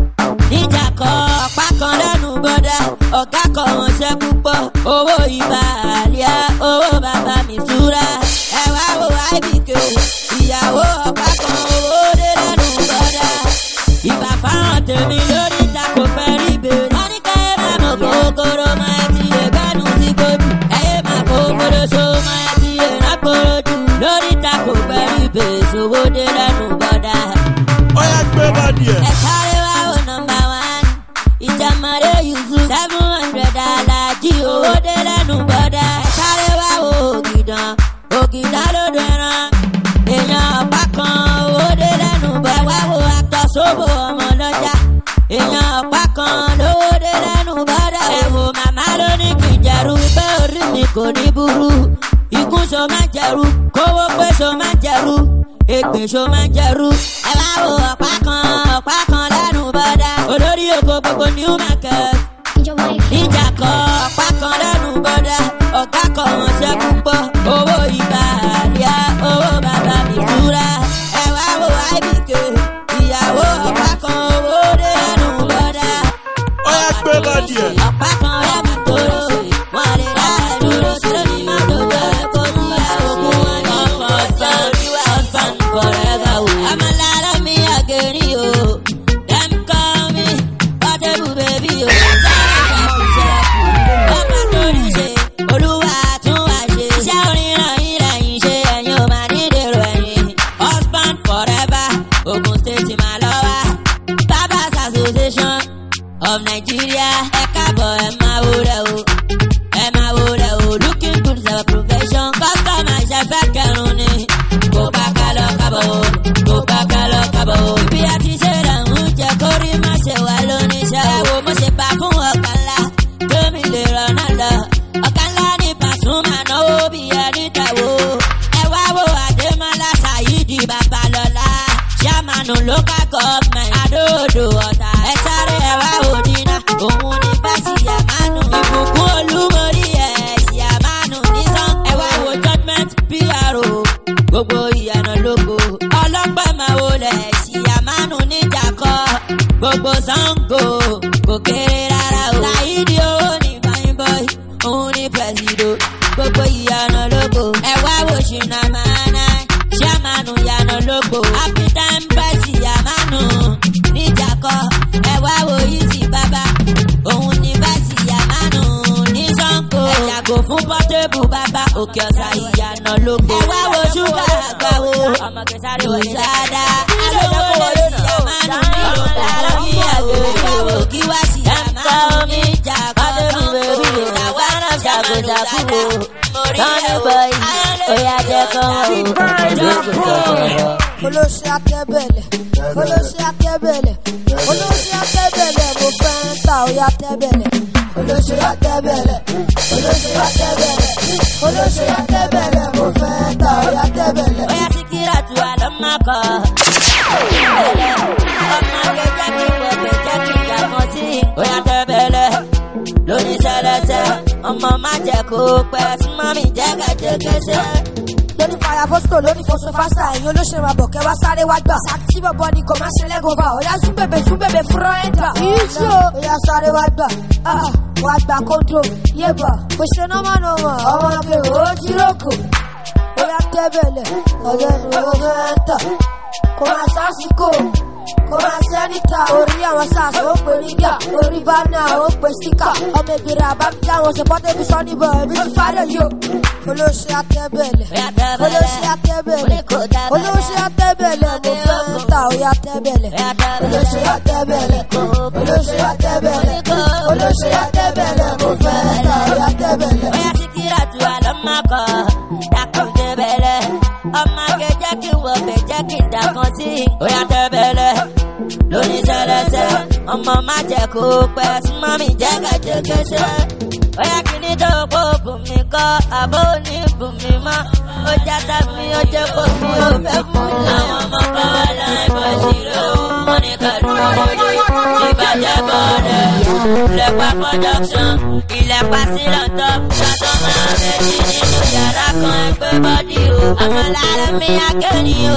Níjà kọ ọ̀pá kan lẹ́nu bọ́dà. Ọ̀gá kan wọn ṣẹ́ púpọ̀. Owó ibà àlíyá, owó bàbá mi túra. Ẹ wá wo I B K, ìyàwó ọ̀pá kan owó dé lẹ́nu bọ́dà. Ìbà fáwọn tèmi lórí ìtàkùn pẹ̀lú ìbéèrè. Wọ́n ní ká ẹ máa mọ̀ kókóró máa ẹ ti lè gbádùn sí gbòdù. Ẹyẹ máa kókóró so máa ẹ ti lè rákòrò jù. Lórí ìtàkùn pẹ̀lú ìbéèrè sówó dé lẹ́nu bọ́dà. Ó yá gbé bọ́dì ẹ̀. Ẹ sáré wá wo nọmba one. Ìjàmọ̀rẹ́ Yusuf seven hundred alájí owó dé lẹ́nu bọ́dà. Ẹ sáré wá wo ògìdàn ògìdàn lódò ẹran. Èèyàn ọ̀pá kan owó dé lẹ́nu bọ́dà. Ẹ wá wo actor sóbò ọmọ lọ́jà. Èèyàn ọ̀pá kan lówó dé lẹ́nu bọ́dà. Ẹ wo màmá ló ní kí n jẹ̀rù pé orí mi kò ní burú. Ikún so máa jẹ̀rù, kówó pé so máa jẹ̀rù. Èpè so máa jẹ̀rù. Ẹ wá wo ọ̀pá kan ọ̀pá kan lẹ́nu bọ́dà. Olórí oko gbogbo new market. Níjà kọ ọ̀pá kan lẹ́nu bọ́dà. Ọ̀gá kan wọn ṣẹ́ púpọ̀. Owó ibà àríyá, owó bàbá mi túra. Ẹ wá wo I B K, ìyàwó ọ̀pá kan owó dé lẹ́nu bọ́dà. Ó yá gbé bọ́dì ẹ̀. Ọ̀pá kan rẹ̀ mi tóró. Wọ́n lè dá ẹ dúró sílẹ̀ ní mọ́tò bẹ́ẹ̀ kó ní àròkù wọn ní ọkọ̀ ọ̀sán oríwá ọ̀sán forever o. Ọmọ lára mi àgẹ̀rì o. Dem call me Portable baby o. Ọmọ tó ní ṣe olúwa tún wá gbogbo Sango kò kéré rárá o. Láìdí owó ní fine boy òun ní pẹ̀sìdò gbogbo ìyànà lógo. ẹ wá wo ṣìnà máa ná ṣàmánù ìyànà lógo. happy time pẹ̀sì yàmánù níjà kọ. ẹ wá wo Easy bàbá òun ní pẹ̀sì yàmánù ní Sango. ẹ yàgò fún pọ́tébù bàbá òkè ọ̀sà ìyànà lógo. ẹ wá wo ṣúgà àgbàwo ọmọ kẹsàrí wò sáadá. alówó lè sí yàmánù nílò lára ní àgbè. ẹ wá wo kí wá sí yàmánù níjà kọ. Sango làwọn náà ṣàkóṣàkó. Sunny boy, oya jẹ́ kán o. Olóṣè akẹ́bẹ̀lẹ̀, olóṣè akẹ́bẹ̀lẹ̀, olóṣè akẹ́bẹ̀lẹ̀, mo fẹ́ ń ta oya tẹ́bẹ̀lẹ̀. Olóṣè akẹ́bẹ̀lẹ̀, olóṣè akẹ́bẹ̀lẹ̀, olóṣè akẹ́bẹ̀lẹ̀, mo fẹ́ ń ta oya tẹ́bẹ̀lẹ̀. Oya Síkírà tu àlọ́mọ́kọ̀. Ọmọ kẹjẹ kí wọ́n kẹjẹ kí ìyàmọ̀ sí. Oya tẹ́bẹ̀lẹ̀ lóní sẹ́lẹ̀sẹ̀. Ọmọ má jẹ́ kó pẹ́ súnmọ́ mi jẹ́gẹ́jẹ́gẹ́sẹ́. Lóní fàyà fọ́sítò lóní fọ́sọ fásità ẹ̀yin olóṣèlú máa bọ̀ kẹ́ wá sáré wá gbà. Sàkí bọ̀bọ̀ ni kò má ṣe lẹ́gọ̀ọ́fà. Oya sún bèbè sún bèbè fúnra ẹ̀ gbà. Ìṣó oya sáré wá gbà. Wá gbà kóńdó yébà. Kò ṣe nọ́mọ̀ nọ́mọ̀ ọmọ akẹ́wò ó jírókò. Oya tẹ́bẹ̀lẹ̀ ọ̀dọ́ ni ó fẹ́ tà. Kò máa sásìkò. Kò máa sẹ́nìtà. Orí àwọn sars ó pè nígà. Orí bánà ó pè síkà. Ọmọ ìgbèrè àbámijá wọn ṣe pọ́tẹ́bí sọ́ni bọ̀ ẹ̀mí ti fárẹ̀ yó. Olóṣè akẹ́bẹ̀lẹ̀, olóṣè akẹ́bẹ̀lẹ̀, olóṣè akẹ́bẹ̀lẹ̀, mo fẹ́ ń ta oya tẹ́bẹ̀lẹ̀. Olóṣè akẹ́bẹ̀lẹ̀, olóṣè akẹ́bẹ̀lẹ̀, olóṣè akẹ́bẹ̀lẹ̀, mo fẹ́ ń ta oya tẹ́bẹ̀lẹ̀. Oya Síkírà tu àlọ́mọ́kọ̀. Dákun tẹ́bẹ̀lẹ̀. Ọmọ kẹjẹ kí wọ́n kẹjẹ kí dàkan sí. Oya tẹ́bẹ̀lẹ̀ lóní sẹ́lẹ̀sẹ̀. Ọmọ má jẹ́ kó pẹ́ súnmọ́ mi jẹ́gẹ́jẹ́gẹ́sẹ́. Oya kìíní tó kó bùnmi kọ́ àbó ní bùnmi mọ́. Ó játa mi ó jẹ́ kó mi ò fẹ́ fún mi. Àwọn ọmọ kan wà láì bọ̀ sílò. Wọ́n ní kàdúrà lóde. Ìbàjẹ́ bọ̀ọ̀lẹ̀. Ilẹ̀pà production. Ilẹ̀pà sílọ̀tọ̀. Ṣàtọ̀ máa méjì nínú yàrá kan ẹgbẹ́ bọ́dí o. Àwọn lára mi akéèní o.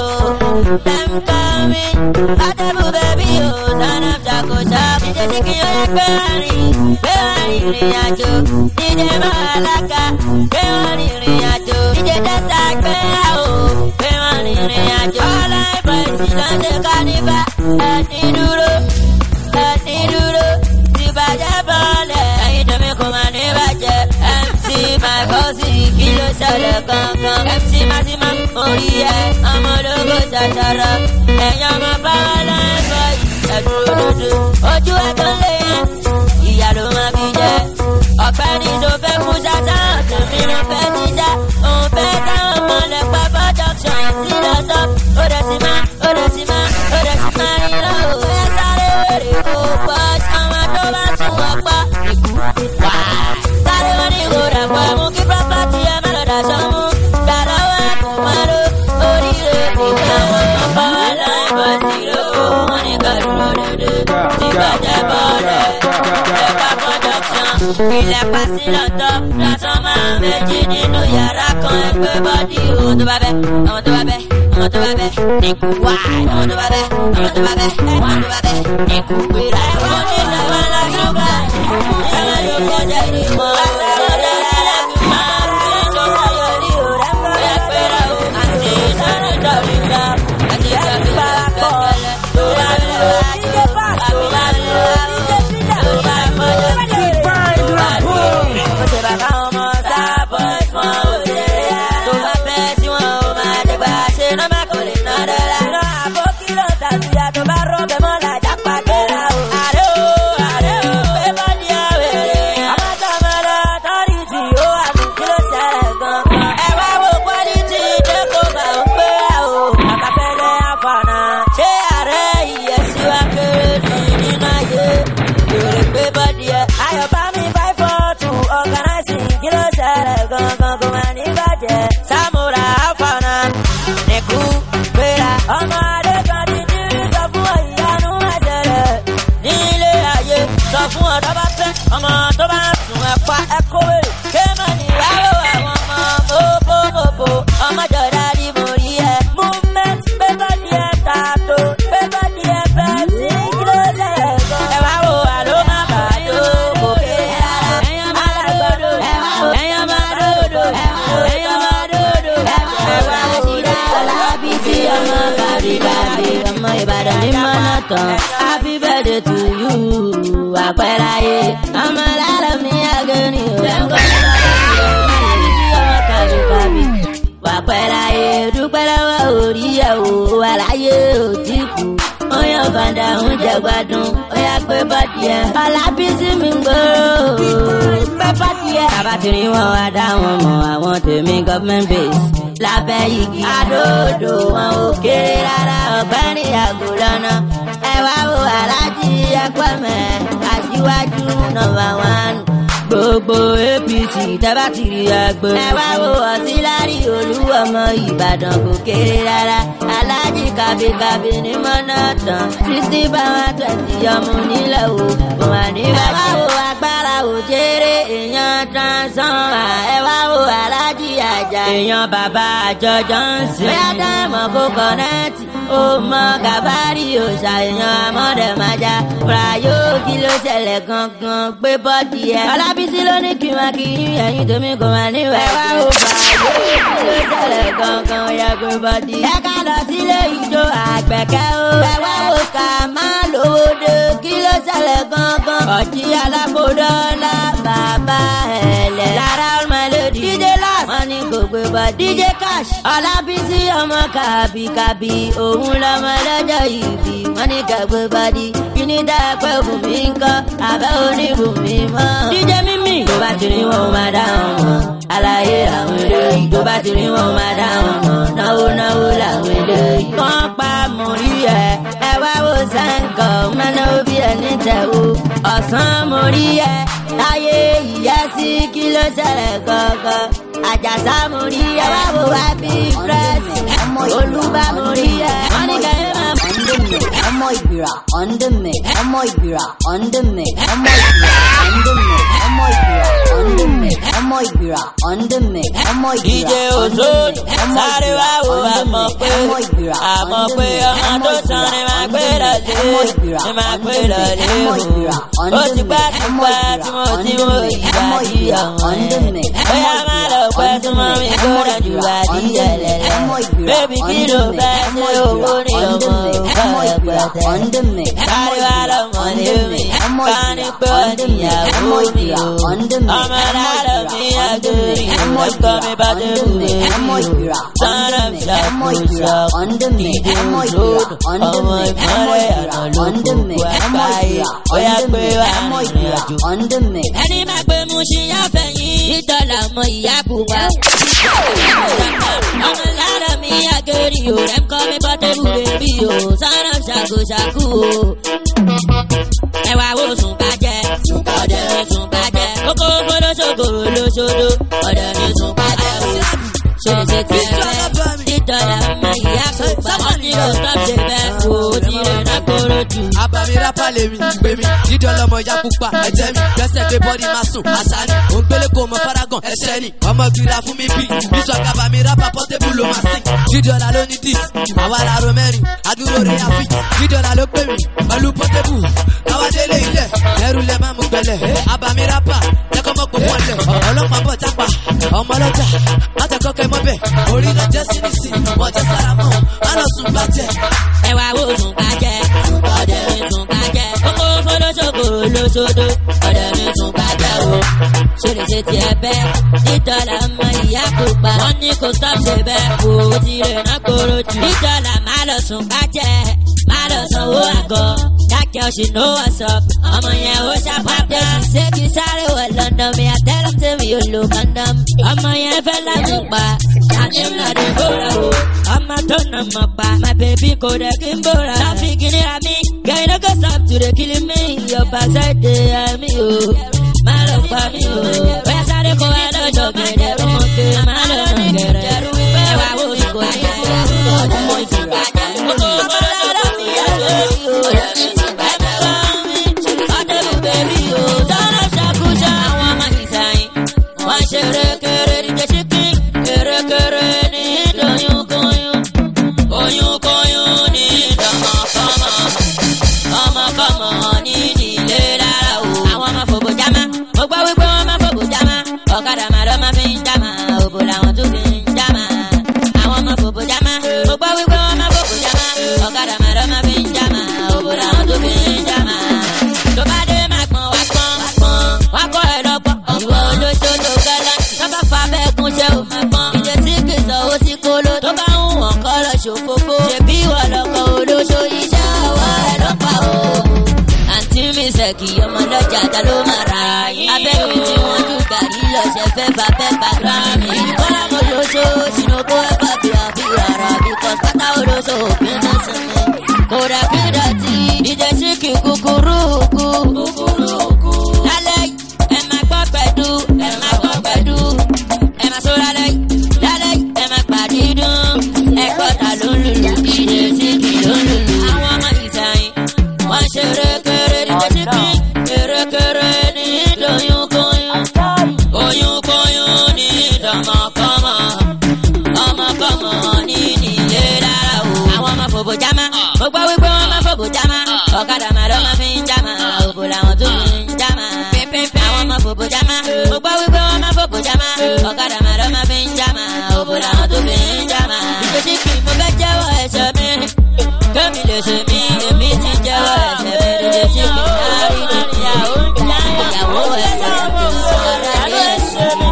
Dem call me Pọ́tébù bẹ́bí o. Son of Jacosa. Dídé sí kí ó yẹ gbé wá rìn. Gbé wá rìn ìrìn àjò. Dídé máa lága. Gbé wá rìn ìrìn àjò. Dídé dẹ́sà gbé yà o. Gbé wá rìn ìrìn àjò. Ọlá ìbọn ìsìlọ́sẹ̀ kánífà. Ẹni dúró. Ẹni dúró. Ìbàjẹ́ bọ́ọ̀lẹ̀. Ẹyin tó mi kò máa ní bàjẹ́. M C my bossy kí ló ṣẹlẹ̀ gangan. M C Maxima orí ẹ̀. Ọmọ ológo ṣàṣàrọ̀. Ẹ̀yin ọmọ bọ́ọ̀lẹ̀ bọ̀ ẹ̀dúró dúdú. Ojú ẹ̀ tó lé yẹn. Ìyá ló máa fi jẹ́. Ọ̀gbẹ́ni tó fẹ́ mú ṣáṣá. Tèmi ló fẹ́ ṣiṣẹ́. Òun fẹ́ táwọn mọ̀lẹ́ pa production sí lọ́tọ̀. Ó dẹ̀ sí máa, ó dẹ̀ sí máa, ó dẹ̀ sí máa rí lọ́wọ́. Ẹ sáré wèrè kó pọ̀. Ọmọ tó bá tún wọ́n pọ̀. Ikú wá. Sáré wọn ní kò dà pọ̀. Mú kí property ẹ má lọ dà sọ́mú. Gbàdá wá kò má ló. Oríire nìkan wọn bá wà láì bọ̀ sí ló. Wọ́n ní ká dúró dédé. Ìbàjẹ́ bọ́ọ̀lẹ̀. Ẹ̀ka production. Ilẹ̀pà sílọ̀tọ̀. Lásán máa méjì nínú yàrá kan ẹgbẹ́ bọ́dí o. Tó bá bẹ́, àwọn tó bá bẹ́, àwọn tó bá bẹ́, ní kú wá. Àwọn tó bá bẹ́, àwọn tó bá bẹ́, àwọn tó bá bẹ́, ní kú gbéra. Àwọn ní ìjọba ńlá ṣúgà. Ìjọba yóò kọjá ní mọ́. Sọ́dọ̀ rẹ̀ máa ń fi sọ́kà yọrí o. Bóyá pẹ́rẹ́ o. Àti sáré dọ̀rí gbà. Àti ìjọba parapọ̀. Tó bá lọ àti àbí bá lọ àti tó bá mọ́jọ́ sí. Ó ṣe bàbá ọmọ sábọ̀ ẹ̀fọn òṣèré. Tó bá fẹ́ tí wọ́n ò máa dẹ́gbà ṣe nọ́mbà kò lè ná dọ́là. Iná àbó kìlọ̀ tàbí àtọ́ bá rọ́ọ̀bẹ̀ mọ́ làjà pàdé ra o. Àrẹ o, àrẹ o, pé bá di àwẹ̀rẹ̀. Àbájá máa lọ kàbí kàbí ọmọ Ìbàdàn ní mọ́nà tán. Happy birthday to you àpẹẹrẹ ọmọ lára mi àgẹ́rì o. Ẹ̀kọ́ ní ọmọ kàbí kàbí wàpẹ̀láyé dúpẹ́ lọ́wọ́ oríyàwó aláyé òtí kù. Ó yan fàdà ń jẹ gbádùn ó yá pé bọ́dì ẹ̀. Ọlábísí mi ń gbòòrò pé bọ́dì ẹ̀. Àbátìrí wọn wá dá wọn mọ̀ àwọn tèmi government base. Lábẹ́ igi àdóòdò wọn ò kéré rárá ọ̀gbẹ́ni àgò lọ́nà. Ẹ wá wo aláàjì ẹ̀pọ̀ mẹ́ aṣíwájú nọ́mbà wánù. Gbogbo A P C tẹ́bá ti rí ẹgbẹ́. Ẹ wá wo ọ̀sílárì Olúọmọ Ìbàdàn kò kéré rárá. Aláàjì kàbíkàbí ní mọ́nà tán. Sixty pound twenty ọmọ nílẹ̀ o. Kò wà ní bàbá. Ẹ wá wo agbára òjèrè èèyàn transformer. Ẹ wá wo aláàjì àjà. Èèyàn bàbá àjọ Johnson. Bóyá dáìmọ̀ kó kọ̀nẹ́ẹ̀tì. Ó mọ gàbárì òòṣà èèyàn amọ̀dẹ̀májà. Fúrayó kí ló ṣẹlẹ̀ gangan gbé bọ́ọ̀dì ẹ̀. Ọlábísí ló ní kí wọn kì í ẹ̀yìn tómi kò máa ní wẹ̀. Ẹ wá wo fàyè kí ló ṣẹlẹ̀ gangan ya gbé bọ́ọ̀dì. Ẹ ká lọ sílé ìjó àgbẹ̀kẹ́ o. Ẹ wá wo ká máa lówó dé kí ló ṣẹlẹ̀ gangan. Ọ̀jí alábòdọ́lá bàbá ẹ̀lẹ̀. Lára Melody D J Las wọn ní kò gbé bọ́ọ̀dì. D J Cash Ọlábísí ọmọ kàbíkàbí òun lọmọ lọ́jọ́ ìbí wọn ní kò gbé bọ́ọ̀dì. Kí ní dápẹ́ bùnmí ńkọ́ àbẹ́ oníbùnmí mọ́. D J Mimi tó bá ti rí wọn máa dá wọn mọ̀. Àlàyé àwọn eléyìí tó bá ti rí wọn máa dá wọn mọ̀. Náwó náwó làwọn eléyìí. Wọ́n pa mórí ẹ̀ ẹ wá wo sẹ́ńkọ̀ mẹ́nà òbí ẹ̀ ní tẹ̀wó. Ọ̀sán mórí ẹ̀ láyé ìyá sí kí ló ṣẹlẹ̀ gangan. Àjàsá mórí ẹ̀ wá wo happy press. Olúbá mórí ẹ̀ wọ́n ní kẹ́hìn máa bọ̀. Ọmọ Ìbìrà on the mix. Ọmọ Ìbìrà on the mix. Ọmọ Ìbìrà on the mix. Ọmọ Ìbìrà on the mix. Ọmọ Ìbìrà on the mix. Ọmọ D J Ozone sáré wá wo àmọ́ pé àmọ́ pé ọmọ tó sàn ni máa gbé lọlé ni máa gbé lọlé o. Ó ti pẹ́ ti pẹ́ tí mo ti mú ìgbà yí àwọn ẹ̀. Bóyá má lọ pẹ́ tí mo mi kó dájú àdíyẹ lẹ́lẹ́. Bébí kí ló fẹ́ ṣe owó ní ọmọ pẹ́pẹ́tẹ́. Sáré wá lọ́mọ lé mi ká ní pé ó níyàwó mi o. Ọmọ lálọ́ mi àgẹ̀rì ẹ̀kọ́ mi bá dé wúre mi o. Sọ́nà mi ṣàkóso ìdè òṣòdò ọmọ ìmọ̀lẹ̀ àná ló gbogbo àgbáyé. Bóyá pé wà ní ìrìnàjò. Ẹni máa gbé mu ṣí àfẹ̀yìn ìtọ́lá ọmọ ìyá pupa. Ọmọ lálọ́ mi àgẹ̀rì o ẹ̀kọ́ mi bá dé wúre mi o. Sọ́nà ṣàkóṣàkó o. Ẹ wá wo sùn bàjẹ́ ọ̀dẹ̀ mi sùn bàjẹ́. Kókó fọlọ́sọ̀gòrò lóṣooṣo ọ̀dẹ̀ mi sùn bàjẹ́ o. Ṣé ṣe tẹ̀ ẹ́ ìtọ́lá ọmọ ìyá pupa. Wọ́n ní kò stop ṣe bẹ́ẹ̀ kó o ti rẹ̀ náà kóró jù. Àbàmì rápá lèmi gbé mi dídọ́ lọmọ ìyá pupa ẹ̀jẹ̀ mi gbẹ́sẹ̀ pé bọ́dí máa sùn àṣà ni òun gbélé kó mọ faragan ẹ̀ṣẹ̀ ni ọmọ gbìrà fún mi bí bísọ̀ àgàbàmì rápá pọ́tébù ló máa sìn dídọ́là ló ní dis àwa làárọ̀ mẹ́rin àdúró rẹ̀ àfi dídọ́là ló pè mí pẹ̀lú pọ́tébù àwa délé ilẹ̀ ẹrù lẹ̀ máa mú gbẹlẹ̀ àbàmì rápá lẹ́kọ́ mọ́ pò pọ́nlẹ̀ ọlọ́pàá bọ̀ jápa ọmọ ọlọ́jà látẹ̀kọ́kẹ́ mọ́bẹ̀ orí lọ jẹ́ sí nísì wọ́n jẹ́ sára mọ́ wọn lọ sùn bàjẹ́. Ẹ wá wo sùn bàjẹ́ ọ̀dẹ̀ mi sùn bàjẹ́. Kókó fọlọ́sọ̀gòrò lóṣooṣo ọ̀dẹ̀ mi sùn bàjẹ́ o. Ṣé lè ṣe tiẹ̀ bẹ́ẹ̀ ìtọ́lá ọmọ ìyá pupa. Wọ́n ní kò stop ṣe bẹ́ẹ̀ kó o ti rẹ̀ náà kóró jù. Ìtọ́lá má lọ sùn bàjẹ́ má lọ sanwó àgọ́. That girl she know what's up. Ọmọ yẹn ó ṣàpàdé. Ṣé kí sáré wọ London mi àtẹ́lẹ̀ tí mi ò lo condom. Ọmọ yẹn fẹ́ lágùn pa. Ṣàdé ńlọdẹ bóra o. Ọmọ tó nà mọ̀ pa. My baby kò dẹ̀ kí n bóra. Traffic ní àmì. Girl you no go stop to dey kill me. Your backside dey àmì o. Má lọ pa mí o. Bóyá sáré kó ẹ lọ́jọ́ gẹ̀dẹ̀ ọmọ kè má lọ nà gẹ̀rẹ̀. Ẹ wá wo ìkó ayé. Ọmọ ìfúnpá jẹ́. Gbogbo ọmọ lọ́dọ̀ mi yẹ lórí o. Kere kere di jeshiki, kere kere ni doyun koyun, koyun koyun ni dama kama, kama kama ni nile lara o. Àwọn ọmọ fòbò jama, mo gbọ́ wípé wọ́n máa fòbò jama, ọ̀kadà máa lọ máa fi ń jama, òbò làwọn tún fi ń jama. Àwọn ọmọ fòbò jama, mo gbọ́ wípé wọ́n máa fòbò jama, kí ọmọ lọ́jà ta ló máa ra yín. abẹ́mi tí wọ́n jù gàrí lọ ṣe fẹ́ bá fẹ́ bá gírámì. kọ́lá mo lọ so sinoko ẹ̀fọ́ bí àbí rárá because pátá olóso òpin náà sinmi. kódà kí dọ̀tí ìjẹ́ sí kí kúkúrú kú. lálẹ́ ẹ máa gbọ́ pẹ̀dú ẹ máa gbọ́ pẹ̀dú ẹ máa sọ lálẹ́ lálẹ́ ẹ máa pàdé dùn ẹ̀kọ́ ta ló ń lùlù ìjẹ́ sí kí ló ń lùlù. àwọn ọmọ ìsàyìn wọ́n ṣe rékèrè ìjẹ́ sí kí rékèrè ní ìdòyún kóyún oyún kóyún ní ìdọ̀mọ̀kọ́mọ ọmọkọ́mọ ní nílé lára o. àwọn ọmọ fòbò jámá mo gbọ́ wípé wọ́n máa fòbò jámá ọ̀kadà máa lọ́ máa fi ń jámá òbò làwọn tó fi ń jámá. àwọn ọmọ fòbò jámá mo gbọ́ wípé wọ́n máa fòbò jámá ọ̀kadà máa lọ́ máa fi ń jámá òbò làwọn tó fi ń jámá. ìjọ́sí kì í mo fẹ́ jẹ́wọ́ ẹ̀ṣẹ̀ mi kémi lè ṣe mí èmi ti jẹ́wọ́ ẹ̀ṣẹ̀ mi ìjọ́sí kì í lárí ní ìyàwó ìyàwó ẹ̀ṣẹ̀ mi ọ̀rẹ́ ẹ̀ṣẹ̀ mi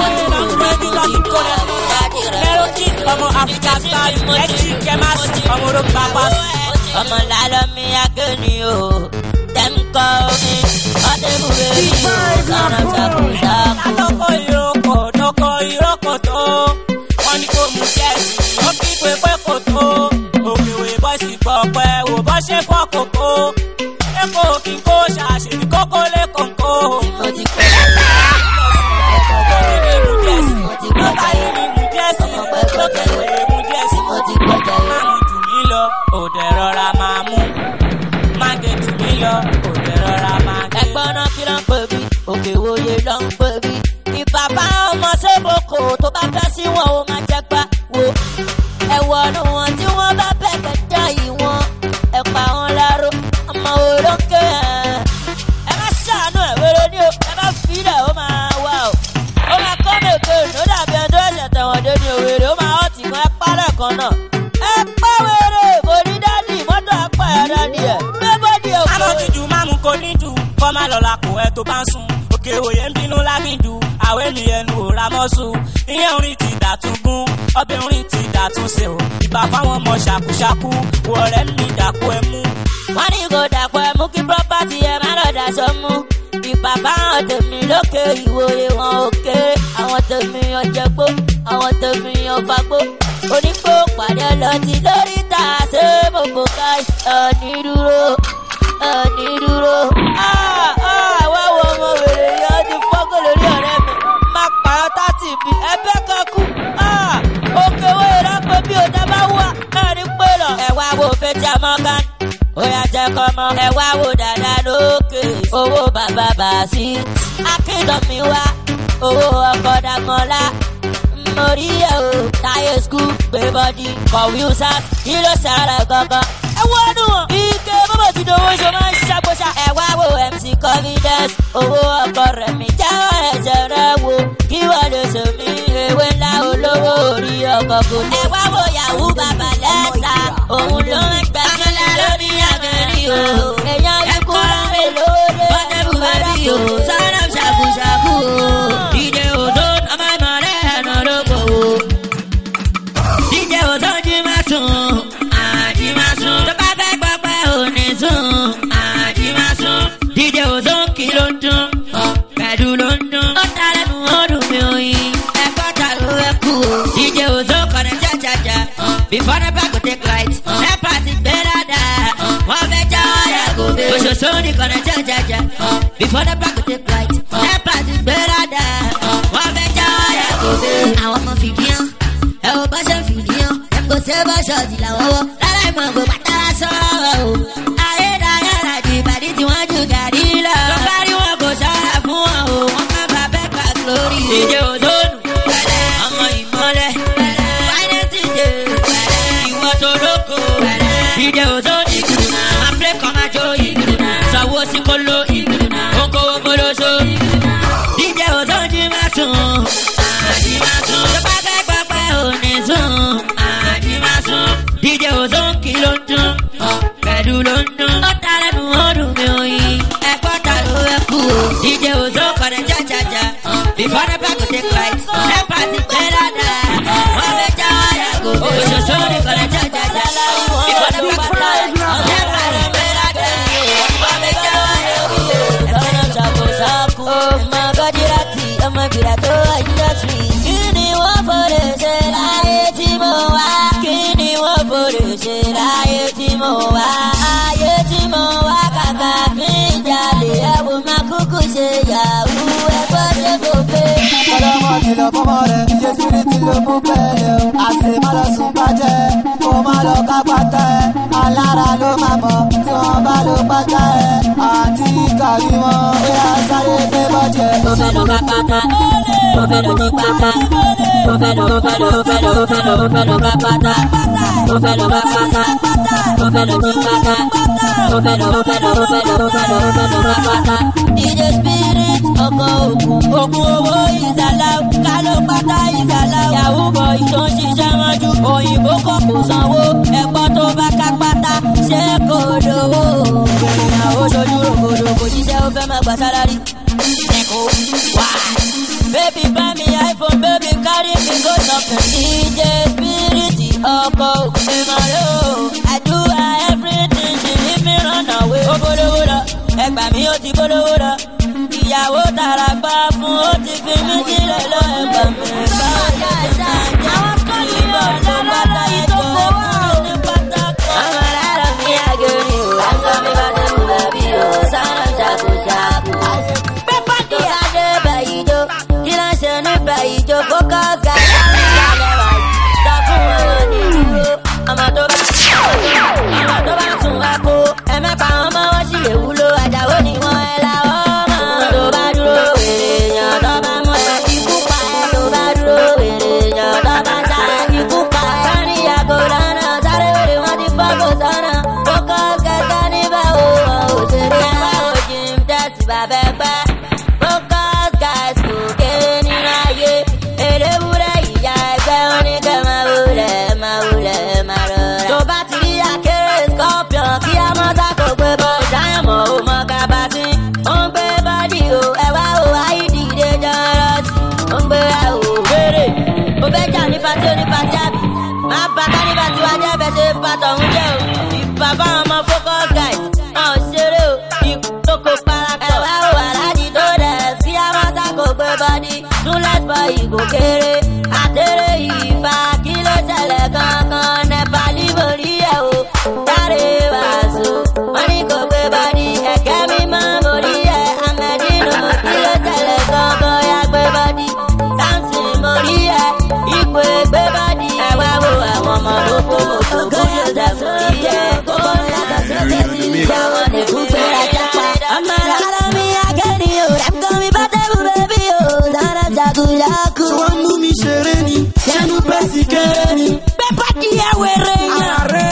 ọmọ Africa style ẹtì kẹmásì ọmọ orúkọ apásì. ọmọ lálọ́ mi akéènì o tẹ́mkọ́ mi ọdẹ́bùrẹ́ mi o sọ̀rọ̀ ṣàkóso. àtọkọ ìrókò dọkọ ìrókò tó wọn ní kò mú jẹ́sì ó kí pépé kò tó òkèwé bọ́sì pọ̀pẹ́ wò bọ́ ṣe fọ́ kòkó ẹ̀kọ́ kí n kó ṣàṣèlú kókó lẹ́kọ̀ọ́kọ́. mo ti pẹ́ òdè rọra máa mú má gé tù mí lọ òdè rọra máa gé. ẹ̀gbọ́n náà kí ló ń pè bí òkè wòye ló ń pè bí. ìbàbá ọmọ sébòkò tó bá fẹ́ sí wọn ó máa jẹ́ gbá wo. ẹ̀wọ̀ ọ̀nù wọn tí wọ́n bá bẹ̀bẹ̀ dá yìí wọn ẹ̀pà wọn láró ọmọ òrókè ẹ̀. ẹ má ṣàánú ẹ̀ wéré ní o ẹ má fi ilẹ̀ ó máa wá o. ó máa kọ́ mèké ló dàbí ẹjọ́ ẹ̀sẹ̀ tẹ̀wọ̀n dé ní òwèrè ó máa ọ̀tì kan ẹ pálẹ̀ kan náà. ẹ pẹ́ wéré mo ní dádì mọ́tò apá ẹ̀ dádì ẹ̀ gbé bọ́dì òkè. àmọ́ jíjù máa mú kó ní jù kọ́ má lọ́la kó ẹ tó bá ń sùn. òkè òye ń bínú lágìndù àwẹ̀ mi ẹnu ò ra mọ́sù. ìyẹn orin ti dàtún gún ọbẹ̀ orin ti dàtún ṣe o. ìbá fáwọn ọmọ ṣàkúṣàkú wo ọ̀rẹ́ mi dàkú ẹ mú. wọ́n ní kò dàpọ̀ ẹ mú kí pọ́pátì ẹ má lọ daṣọ mú. ìbá fáwọn tèmi lókè ìwòye wọn òkè àwọn tèmi ọ̀jẹ̀gbó àwọn tèmi ọ̀fagbó onígbò pàdé ọlọ́tí lórí ta ṣé gbogbo káṣí ọ̀ní dúró ọ̀ní dúró. àwa wo ọmọ wèrè yẹn ti fọ́gọ́ lórí ọ̀rẹ́ mi má pààrọ̀ tátì mi ẹbẹ́ kan kú. òkè wo ìrápẹ́ bí òdà bá wà ẹ̀rí pé lọ. ẹ wá wo fetí amọ́gán ó yà jẹ́ kọ́ mọ́. ẹ wá wo dáadáa lókè owó bàbá bàásì akíndọ̀mí wá owó ọkọ̀ dàgbọ́nlá. Mori ẹ̀ o táyé skul gbé bọ́dí kọ̀wé ọ̀sán kí ló ṣàrẹ̀ gangan. ẹ wọ́n nù wọ́n ike bọ́bọ̀ tí dòwó ṣe máa ń ṣàgbọ́ṣà. ẹ wá wo M C confidence owó ọkọ rẹ̀ mi jáwọ́ ẹ̀jẹ̀ rẹ̀ wo kí wọ́n lè ṣe mí ewé ńlá olówó orí ọkọ̀ kò ní. ẹ wá wo yahoo bàbá lẹ́sà òun ló ń gbà sílá lórí àgẹ̀rì o. èèyàn ikú rẹ̀ lóde bọ́dẹ̀bù bẹ́bí o sọ́nà ṣàkúṣàkú o. ìdè òdò ọmọ ìmọ̀ rẹ̀ ẹ̀nà lóko o. ìdè òdò jí máa sùn àjí máa sùn tó bá fẹ́ gbọ́ pé ò ní sùn àjí máa sùn. ìdè òdò kí ló ń dún pẹ̀lú ló ń dún. ó ta lẹ́nu ọdún mi òyìn ẹ̀kọ́ ta ló ẹ̀ kú o. ìdè òdò kọ̀nà jájájá before the back go take light nepa ti gbé dáadáa wọ́n fẹ́ já ọ̀yà gòbè. òṣòṣò ní kọ̀nà jájájá before the back go take light nepa ti gbé dáadáa wọ́n fẹ́ já ọ̀yà gòbè. àwọn ọmọ fìdíhàn ẹ ò bá ṣe fìdíhàn ẹ kò ṣe bá ṣọ́ọ̀tì làwọn wọ́ lára ìmọ̀ gbò pátá sọ̀rọ̀ o. ayédáyé làjì ìbàdí tí wọ́n ju gàdí lọ. tó bá rí wọn kò ṣọ́ra fún wọn o wọ́n má bà bẹ́ẹ̀ pa glory. ìdè òdòdó pẹ̀lẹ́ ọmọ ìmọ̀lẹ̀ pẹ̀lẹ́ fáínẹ́sì jẹ́ pẹ̀lẹ́ ìwọ tó lóko pẹ̀lẹ́ ìdè òdòdó ìgbìmọ̀ àpilẹ̀ kan máa jó ìgbìmọ̀ sanwó sí kóló ìgbìmọ̀ okòwò mọ́lóṣó. ìdè òdòdó jí máa sùn àjí máa sùn tó bá fẹ́ gbọ́ pé ò ní sùn àjí máa sùn. ìdè òdòdó kí ló ń dún pẹ̀lú ló ń dún. ó ta lẹ́nu ọdún mi òyìn ẹ̀kọ́ ta ló ẹ̀ kú o. ìdè òdòdó kọ̀dẹ̀ jájájá before the back go take light nepa ti gbé dáadáa wọ́n fẹ́ já ọ̀yà gòbè. òṣòṣò ní kọ̀dẹ̀ jájájá before the back go take light kìlọ̀ fọmọ rẹ̀ iye spirit ló mú pẹ́ẹ́lẹ̀ o. àṣẹ má lọ sùn bàjẹ́ kó má lọ ká pátá ẹ̀ alára ló má mọ̀ tí wọ́n bá lọ pátá ẹ̀ àti kàrí wọn ó yà sáré gbé bọ́jẹ̀. Mo fẹ́ lọ ká pátá, mo fẹ́ lọ ní pátá, mo fẹ́ lọ, mo fẹ́ lọ, mo fẹ́ lọ, mo fẹ́ lọ, mo fẹ́ lọ ká pátá, mo fẹ́ lọ ká pátá, mo fẹ́ lọ ní pátá, mo fẹ́ lọ, mo fẹ́ lọ, mo fẹ́ lọ, mo fẹ́ lọ, mo fẹ́ lọ ká pátá. D J Spirit ọkọ̀ òkun, òkun owó ìsàlá, kálọ̀ pátá ìsàlá. Yahoo boy tó ń ṣiṣẹ́ mọ́jú, òyìnbó kọ̀ kò sanwó, ẹ̀pọ̀ tó bá ká pátá, ṣé kò lówó. Ìyàwó ṣojú rògbòdò kò ṣiṣẹ́ ó fẹ́ máa gbà sálárì. Baby buy me iPhone, baby carry me go shopping. D J Spirit ọkọ̀ òkun mọ́lò. I do her everything, she leave me run away. Ó bolówó lọ, ẹgbà mi ó ti bolówó lọ. Ìyàwó tààrà gbá fún ó ti fi mí sílẹ̀ lọ ẹgbà mi. Báwo ló ṣe máa jẹ́ ìbọn tó pátá ẹjọ́ ẹ̀kún ní pátákó. Àwọn aláàrọ̀ mi àgẹ̀rì o, ẹ̀sọ́ mi bá dé mú bẹ́bí o, sáà ṣàkóṣàkó. Pépà tó bá dé bẹ̀yìí jó, kí ló ń ṣe nípa ìjó focus guy láti ìyàlẹ̀ wá yìí. Sọ fún wọn ní ìdúró, ọmọ tó bá ọmọ tó bá tún wá kó. Ẹ̀mẹ́fà ọmọ wọn sì lè wúlò, àjàwó ni wọ́n ẹ̀ la ọmọ. Tó bá dúró wèrè èèyàn tó bá mú ẹ ikú pa ẹ. Tó bá dúró wèrè èèyàn tó bá já ẹ ikú pa ẹ. Sáré yàgò lọ́nà, sáré wèrè wọ́n ti fọ́gò sọ́nà. Focus kẹ̀kẹ́ níbẹ̀ o, wọn ò ṣeré ẹ wá wò Jim Tẹ́sí bàbá ẹgbẹ́. Focus guys kò kéré nínú ayé. Èrè wúrẹ́ ìyá ẹgbẹ́ wọn ní kẹ́ máa wúlẹ̀ máa wúlẹ̀ máa rọra. Tó bá ti rí akéré scorpion kí á mọ́ sáko gbé bọ́. Ṣáyẹ̀mọ̀ ò mọ kábàtì. Ó ń gbé bọ́dì o, ẹ̀wá o, àìdíje jọrọ sí. Ó ń gbé ẹ̀ o, wéré. Ó fẹ́ jà ní pàtí ó ní pàtí àbí. Má bàtà ní pàtí wá jẹ́ bẹ́ẹ̀ ṣe bàtọ̀ ń jẹ́ o. Ìbàbá ọmọ focus guys, wọn ò ṣeré o. Ìkókò parapọ̀. Ẹ̀wá o, aláàjì tó dẹ̀ sí àmọ́sá kò gbé bọ́dì. Túnlẹ̀ bọ̀ ìgò kéré. Àtẹ̀rẹ̀ ìfà kí ló ṣẹlẹ̀ gangan. Nẹ̀pà líbo rí ẹ̀ o. Sáré wàásù, wọ́n ní kò gbé bọ́dì. Ẹ̀kẹ́ mi máa mọ̀ rí ẹ̀. Àmẹ́dínú kí ló ṣẹlẹ̀ gangan. Ya gbé bọ́dì. Sáǹsì mọ̀ rí ẹ̀. Ipò gbé bọ́dì. Ẹ̀wá wo àwọn ọmọ lóko. Kó yóò dẹ̀ mọ̀ rí ẹ̀. Kó bọ́ yàtọ̀ sókè sí ìjà wọn ní kúgbé ajá pa. Ọmọ rárá mi akẹ́ni o. Ẹ̀kọ́ mi bá tẹ́bù bẹ́bí o. Sára jagunjaku. Tí wọ́n mú mi ṣeré ni, sẹ́nu pẹ́sì kéré ni. Pépà di ẹwẹrẹ yẹn. Ààrẹ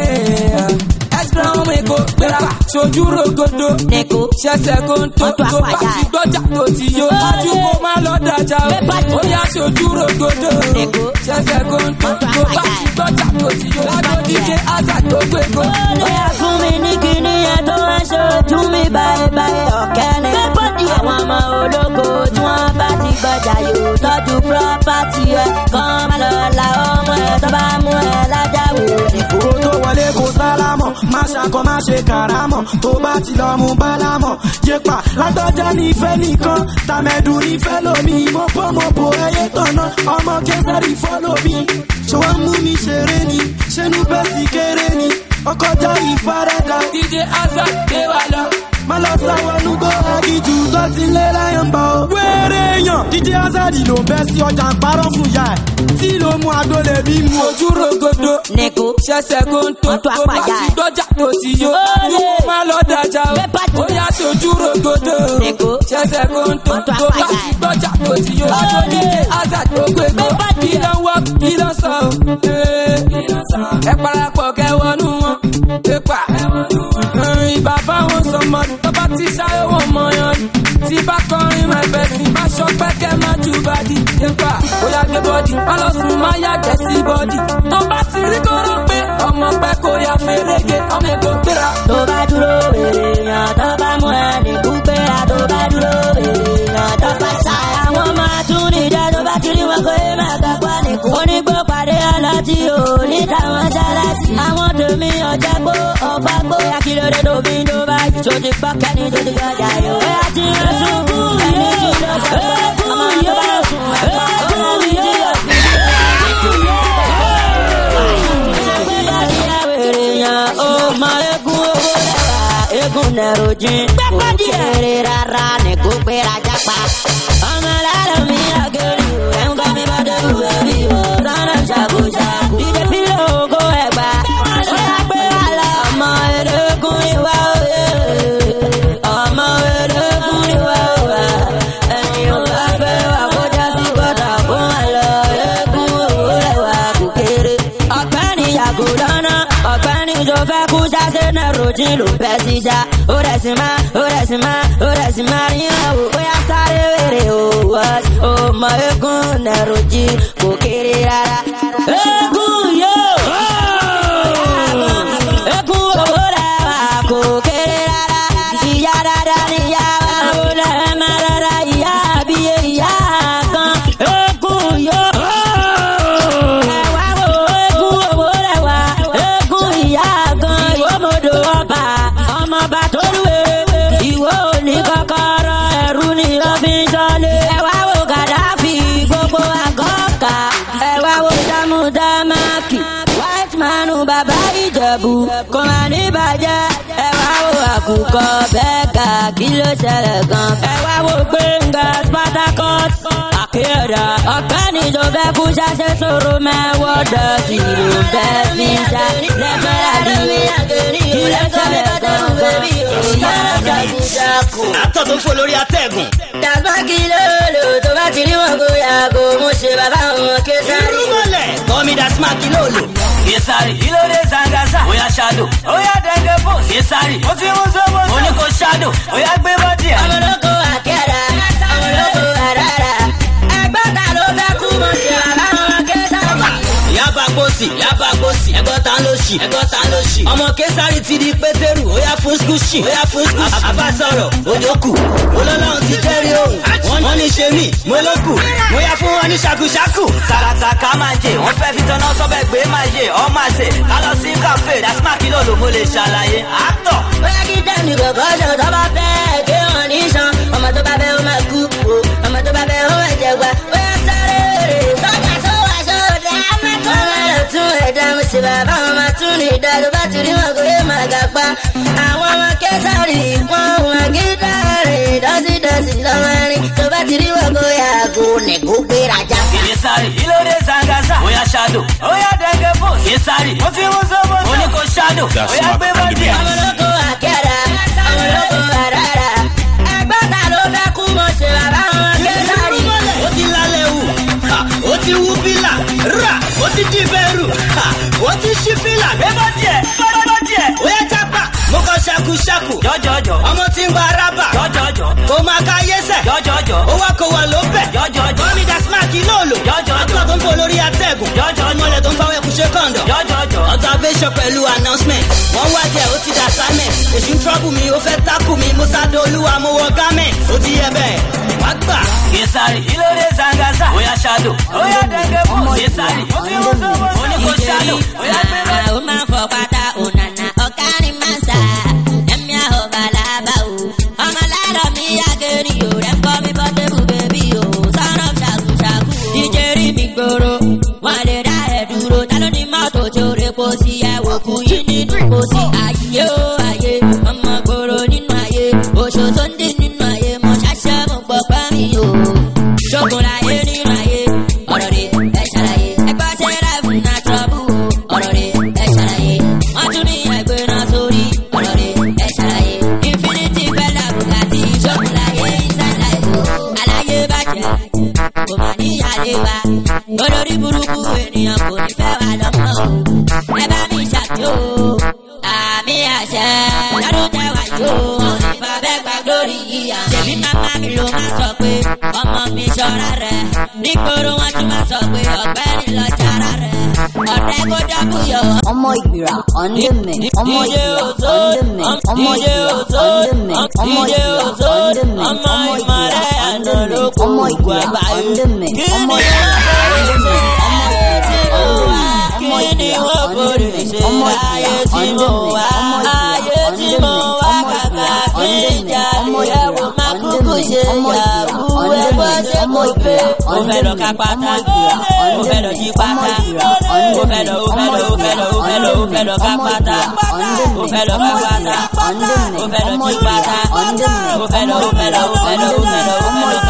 ẹ̀sìpẹ́ ọmọ èkó gbéra sojú rogodo. Nìkú. Ṣẹ̀ṣẹ̀ kó ń tó Ọ̀tún tó bá àpàjà ti ẹ̀. gbọ́jà tó ti yó. Wájú kó má lọ dájà o. Pépà di- Ó yá sojú rogodo. Nìkú. Ṣẹ̀ṣẹ̀ kó ń tó Ọ̀tún tó bá àpàjà ti ẹ̀. gbọ́jà tó ti yó. Lájọ́ D J Azad tó gbé kó. Ó yà fún mi ní kíní yẹn tó ń ṣojú mi báyìí ọ̀kẹ́ ni. Pépà di àwọn ọmọ ológo tí wọ́n bá ti gbọ́jà yóò tọ́jú property ẹ̀. Kàn má lọ la ọmọ ẹ̀ tó bá mú ẹ lájàwó. Nìkú. Kó tó wọlé kó sálámọ̀, má ṣakọ má ṣe kàrámọ̀, tó bá ti lọ mú bálámọ̀. Jẹ́pà lágbájá nífẹ̀ẹ́ nìkan, tàmẹ̀dù nífẹ̀ẹ́ lómi. Mo bọ́ mo bò ẹyẹ tọ̀nà, ọmọ kẹsàrí fọ́lọ́ mi. Ṣé wọ́n mú mi ṣeré ni? Ṣẹ́nu bẹ́ẹ̀ sì kéré ni? Ọkọjá ìfaradà. D J Azad gbé wa lọ. Má lọ sáwọn olùgbò agijù tó ti lé láyọ̀ ń bọ̀ o. Wéré èèyàn, D J Azad ló ń bẹ́ sí ọjà ń parọ́ fún ìyá ẹ̀. Tí ló mú adólè bí mu ojú rogodo. Nìkú. Ṣẹ̀ṣẹ̀ kó ń tó Ọ̀tún tó bá àpàjà ti ẹ̀. gbọ́jà tó ti yó. Olè. Má lọ dájà o. Pépà di- Ó yá sojú rogodo. Nìkú. Ṣẹ̀ṣẹ̀ kó ń tó Ọ̀tún tó bá àpàjà ti ẹ̀. gbọ́jà tó ti yó. Olè. Lájọ́ D J Azad tó gbé kó. Pépà di- Kí ló ń wọ́ kí ló ń sọ o? Ẹ parapọ̀ kẹ́ wọnú wọn. Pépà. Ìbá fáwọn sọmọdún tó bá ti ṣáré wọn mọ̀yán ni. Tí bá kọrin máa bẹ̀ sí, má ṣọpẹ́ kẹ́ má ju bàdí. Pépà. Bóyá gbé bọ́dì, má lọ sùn má yàgẹ̀ sí bọ́dì. Tó bá ti rí kóró pé ọmọ pẹ́ kó ya fèrègé, ọmọ èkó gbéra. Tó bá dúró wèrè èèyàn tó bá mú ẹ nìkú gbéra. Tó bá dúró wèrè èèyàn tó bá sá. Àwọn ọmọ àtúndìjà tó bá ti rí wọn kó yé máa gbàgbọ́ nìkú. Onígbó pàdé ọlọ́tí ò ní táwọn sálásí. Àwọn tèmi ọjà gbó ọ̀fà gbó. Akílódé tó fi ń dó báyìí. Tó ti gbọ́ kẹ́ni tó ti gbọ́jà yó. Ẹ á ti rán sùkú ẹni tí ló sọ pé ọmọ tó bá sùn ẹ̀pà ọmọ mi tí yóò fi egun nẹrojin kò kéré rárá ní kó gbéra jápa ọmọ lára mi àgẹrì bú bẹ́bí o. Sọ́nà ṣàkóṣàkó. Díje pílò ògo ẹ̀gbá. Ó yà gbé wa lọ. Ọmọ erékùn ìwà òye. Ọmọ erékùn ìwà òwà. Ẹ̀yin ò bá gbé wa kọjá sí kọ́tà fún wa lọ. Erékùn owó lẹ́wà kò kéré. Ọ̀gbẹ́ni yàgò lọ́nà. Ọ̀gbẹ́ni tó fẹ́ kú ṣáṣẹ́ náà rojìn ló bẹ́ sí ṣá. Ó rẹ̀ sì máa, ó rẹ̀ sì máa, ó rẹ̀ sì máa rí àwò. Bóyá sáré wèrè o wọ́s. Ọmọ eégún náà rojìn kò kéré rárá. Eégún yóò. Eégún owó lẹ́wà kò kéré rárá. Ìyá dáadáa ni ìyá wa. Ó lẹ́ máa rárá ìyá àbíyé ìyá kan. Eégún yóò. Ẹ̀wá wo eégún owó lẹ́wà. Eégún ìyá gan. Ìwọ mọ̀dọ̀ ọba. Ọmọọba tó lùwé. Ìwọ ò ní kọ́kọ́rọ́ ẹ̀rú ni wọ́n fi ń sọ́lé. Ẹ̀wá wo Gàdáfì gbogbo àgọ́kà. Ẹ̀wá wo Sámúdámákì. White man bàbá Ìjẹ̀bú kò máa ní bàjẹ́. Ẹ̀wá wo àkùkọ bẹ́ẹ̀gà kí ló ṣẹlẹ̀ gan. Ẹ̀wá wo Gbénga Spartacus Akéèdà. Ọ̀gbẹ́ni tó fẹ́ kú ṣáṣẹ́ sọ̀rọ̀ mẹ́wọ́ dọ̀sí ló bẹ́ẹ̀ fi ṣá. Lẹ́gbẹ̀rẹ́ àdúgbò kí ló ṣẹlẹ̀ gan. Àtọ̀ tó fò lórí atẹ́gùn. Dàgbà kí ló lò tó bá ti rí wọn kó yàgò. Mo ṣe bàbá wọn Késárì. Irú mọ́lẹ̀ kọ́mi dasma kí ló lò. Késárì ìlódé Zangasa. Oya ṣáàdò. Oya dẹ́gẹ́ bò. Késárì ó ti mú sọ́mọ́. Mo ní kó ṣáàdò. Oya gbé bọ́dì ẹ̀. Ọmọ olóko Akéèdà. Ọmọ olóko Àràrà. Ẹgbọ́n ta ló fẹ́ kú mo ṣe bàbá wọn Késárì. Ìyá bá gbòsì, ìyá bá gbòsì. Ẹ̀gbọ́n ta ló ṣì, ẹ̀gbọ́n ta ló ṣì. Ọmọ Késárì ti di Pétérù. Oya fún skúṣì, oya fún skúṣì. Àbá sọ̀rọ̀ òjò kù. Olólùwọ̀n ti jẹ́rìí òun. Wọ́n ní ṣe mí, mo ló kù. Mo yá fún wọn ní ṣàkúṣàkù. Sàràtà ká máa jẹ, wọ́n fẹ́ fi tọ́nà sọ́bẹ̀ gbé máa jẹ, ọ́ máa ṣe. Ká lọ sí kàfé, dasma kí ló lò mo lè ṣàlàyé. Àtọ̀. Bóyá kí dẹ́mi kọ̀kọ́ ṣe tó bá fẹ́ gé wọn ní san. Ọmọ tó bá bẹ́ ó máa kú o. Ọmọ tó bá bẹ́ ó máa jẹ gbà. Bóyá sáré rè sọ́jà tó wà sódà. Wọ́n máa lọ tún ẹ̀dá mo sì bàbá wọn máa tún ní ìdá tó bá ti rí wọn kò yé máa gà pa. Àwọn ọmọ Késárì wọ́n wọn gíga rè dọ́sídọ́sí lọ́wọ́ rìn. Tó bá ti rí wọn kò yàgò nẹ̀gó gbérajà. Késárì ìlódé Zangasa. Oya ṣáàdò. Oya dẹ́gẹ́ bò. Késárì ó ti mú sọ́mọ́. Mo ní kó ṣáàdò. Oya gbé bọ́dì ẹ̀. Ọmọ olóko Akéèdà. Ọmọ olóko Àràrà. Ẹgbọ́n ta ló fẹ́ kú mo ṣe bàbá wọn Késárì. Ó ti lálẹ́ wù. Ó ti wú bílà. Rà. Ó ti di bẹ́rù. Ó ti ṣí bílà. Gbé bọ́dì ẹ̀. Bọ́dì ẹ̀. Ó yẹ jápa. Mo kọ ṣakúṣakù. Jọjọjọ. Ọmọ tí ń gba rábà. Jọjọjọ. Kò máa ka yẹ́sẹ̀. Jọjọjọ. Ó wá kó wa ló bẹ̀. Jọjọjọ. Kọ́mi dasma kí ló lò. Jọjọjọ. Àtọ̀ tó ń fò lórí atẹ́gùn. Jọjọjọ. Ọmọlẹ̀ tó ń fáwọn ẹkùn ṣe kọ̀ǹdọ̀. Jọjọjọ. Observation pẹ̀lú announcement. Wọ́n wá jẹ́ ó ti dà assignment. Èṣù ń trouble mi, ó fẹ́ tákù mi. Mo sá do olúwa, mo wọ garment. Ó ti yẹ bẹ́ẹ̀. Wá gbà. Késárì ìlódé Zangasa. Oya ṣáàdò. Oya dẹ́gẹ́ bò. Késárì ó ti mú sọ́mọ́. Mo ní kó ṣáàdò. Oya gbé bọ́dì. Ó máa ń fọ pátá ònànà ọ̀kárí máa ń sà. Ẹ̀mí àhọ̀bà làbà o. Ọmọ láàárọ̀ mi yàgẹ̀rì o. Rẹ̀ ń kọ́ mi Portable bèbí o. Sọ́nà ṣàkúṣàkú. Díje rí mi gbòòrò. Wọ́n lè dá ẹ̀ dúró. Ta ló ní mọ́tò tí ó repo sí ẹ̀ wò kú yín nínú kò sí. Ayé o ayé. Ọmọ gbòòrò nínú ayé. Oṣù tó ń dín nínú ayé. Mo ṣàṣẹ́ mo pọ̀ pẹ́ mi o. Ṣógun láyé nínú ayé. Ọ̀rọ̀ rẹ̀ ẹ̀ ṣàlàyé. Ẹgbẹ́ ṣe rẹ̀ fún náà trọ́bù o. Ọ̀rọ̀ rẹ̀ ẹ̀ ṣàlàyé. Wọ́n tún ní ẹgbẹ́ náà sórí. Ọ̀rọ̀ rẹ̀ ẹ̀ ṣàlàyé. Infinity fẹ́ làbùkà tí ṣógun láyé inside life o. Aláyé bàjẹ́. Kò mà ní àlè wa. Olórí burúkú ènìyàn kò ní fẹ́ wa lọ́mọ o. Ẹ bá mi ṣàkí o. Àmì àṣẹ. Lọ́dún tẹ́wàá yóò. Wọ́n ní bàbá gbà lórí yíyá. Ṣèbí màmá mi ló máa sọ pé ọmọ mi ṣọ́ra rẹ̀. Nígboro wọn tún máa sọ pé ọ̀gbẹ́ni lọ jára rẹ̀. Ọ̀rẹ́ kó dábùyọ̀. Ọmọ Ìgbìrà ọ̀ndẹ̀mẹ̀. Ọmọ Ìgbìrà ọ̀ndẹ̀mẹ̀. Ọmọ Ìgbìrà ọ̀ndẹ̀mẹ̀. Ọmọ Ìgbìrà ọ̀ndẹ̀mẹ̀. Ọmọ Ìgbìrà ọ̀ndẹ̀mẹ̀. Ọmọ Ìgbìrà ọ̀ndẹ̀mẹ̀. Ọmọ Ìgbìrà ọ̀ndẹ̀mẹ̀. Ọmọ Kí ni wọ́n borí ṣe ayé tí mo wá? Ayé tí mo wá kàkà kí ìjà ìyàwó máa kúkú ṣe ìyàwó ẹgbẹ́ ṣe kò pé. Ó fẹ́ lọ ká pátá, ó fẹ́ lọ jí pátá, ó fẹ́ lọ, ó fẹ́ lọ, ó fẹ́ lọ, ó fẹ́ lọ, ó fẹ́ lọ ká pátá, ó fẹ́ lọ ká pátá, ó fẹ́ lọ jí pátá, ó fẹ́ lọ, ó fẹ́ lọ, ó fẹ́ lọ, ó fẹ́ lọ, ó fẹ́ lọ ká pátá.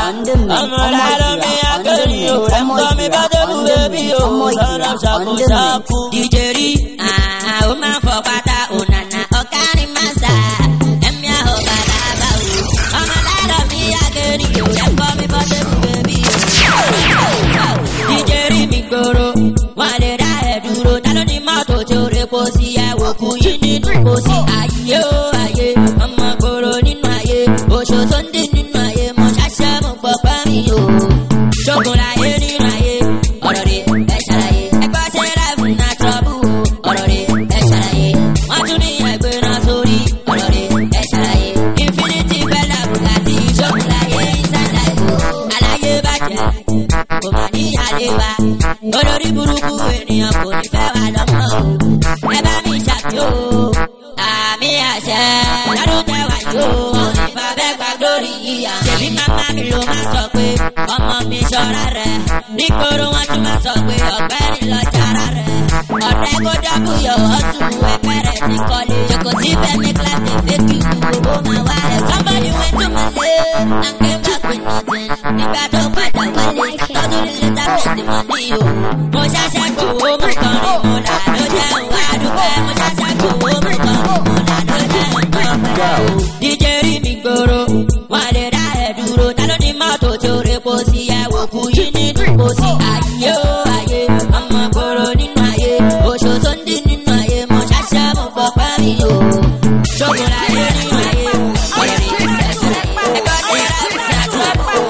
ọmọ lára mi akẹ́rì o ẹ̀kọ́ mi bá débù bébí o sọ̀rọ̀ ṣàkóṣàkó. Dijeri, ah, o máa fọ pátá ònànà ọ̀kárin máa sà. Ẹ̀mí àhọ̀ bàbá bá wò. Ọmọ lára mi akẹ́rì o ẹ̀kọ́ mi bá débù bébí o. Dijeri mi gbòòrò, wọ́n lè dá ẹ̀ dúró. Ta ló ní mọ́tò tí ó rè kó sí ẹ̀wò kú yín nínú kó sí ayé o ayé. Ọmọ gbòòrò nínú ayé, oṣù tó ń dín nínú ayé. Mo ṣàṣẹ mo pọ̀ pẹ́ mi o. Ṣogun láyé nínú ayé, ọ̀rọ̀ rẹ̀ ẹ̀ ṣàlàyé. Ẹgbẹ́ ṣe rẹ̀ fún náà trọ́bù o. Ọ̀rọ̀ rẹ̀ ẹ̀ ṣàlàyé. Wọ́n tún ní ẹgbẹ́ náà sórí. Ọ̀rọ̀ rẹ̀ ẹ̀ ṣàlàyé. Infinity fẹ́lá Bugatti ṣogun láyé ìsàlà ìlú. Aláyé bàjẹ́, kò mà ní ìyáálé wa. Olórí burúkú ènìyàn kò ní fẹ́ wà lọ́mọ o. Ẹ bá mi ṣàkíyò. Àmì àṣẹ lọ́dún tẹ́wàá yóò. Wọ́n ní fàbẹ́ gbà lórí ìyá. Ṣèbí màmá mi ló máa sọ pé ọmọ mi ṣọ́ra rẹ̀. Nígboro wọn tún máa sọ pé ọ̀gbẹ́ni lọ jára rẹ̀. Ọ̀rẹ́ kó dábùyọ̀ ọ̀tún ẹgbẹ́ rẹ̀ ti kọ́lé. Jòkó síbẹ̀ mi kíláàsì fẹ́kì owó máa wá rẹ̀. Somebody went to my lane and came back with nothing. Nígbà tó padà wálé, tọ́jú lílé tábìlì mọ́ni o. Mo ṣàṣà gbowó mo kàn ní mo là ló jẹun wá dúpẹ́. Mo ṣàṣà gbowó mo kàn ní mo là ló jẹun wá dúpẹ́. Dijeri mi gbòòrò, wọ́n lè dá ẹ̀ dúró. Ta ló ní mọ́tò tí ó rè kó sí ẹ̀wò kú yín nínú kó sí ayé o ayé. Ọmọ gbòòrò nínú ayé, oṣù tó ń dín nínú ayé. Mo ṣàṣà mo pọ̀ pẹ́ mi o. Ṣogun láyé nínú ayé, ọ̀rẹ́ rẹ̀ ẹ̀ ṣàlàyé. Ẹgbẹ́ ṣe rẹ̀ fún náà trọ́bù o.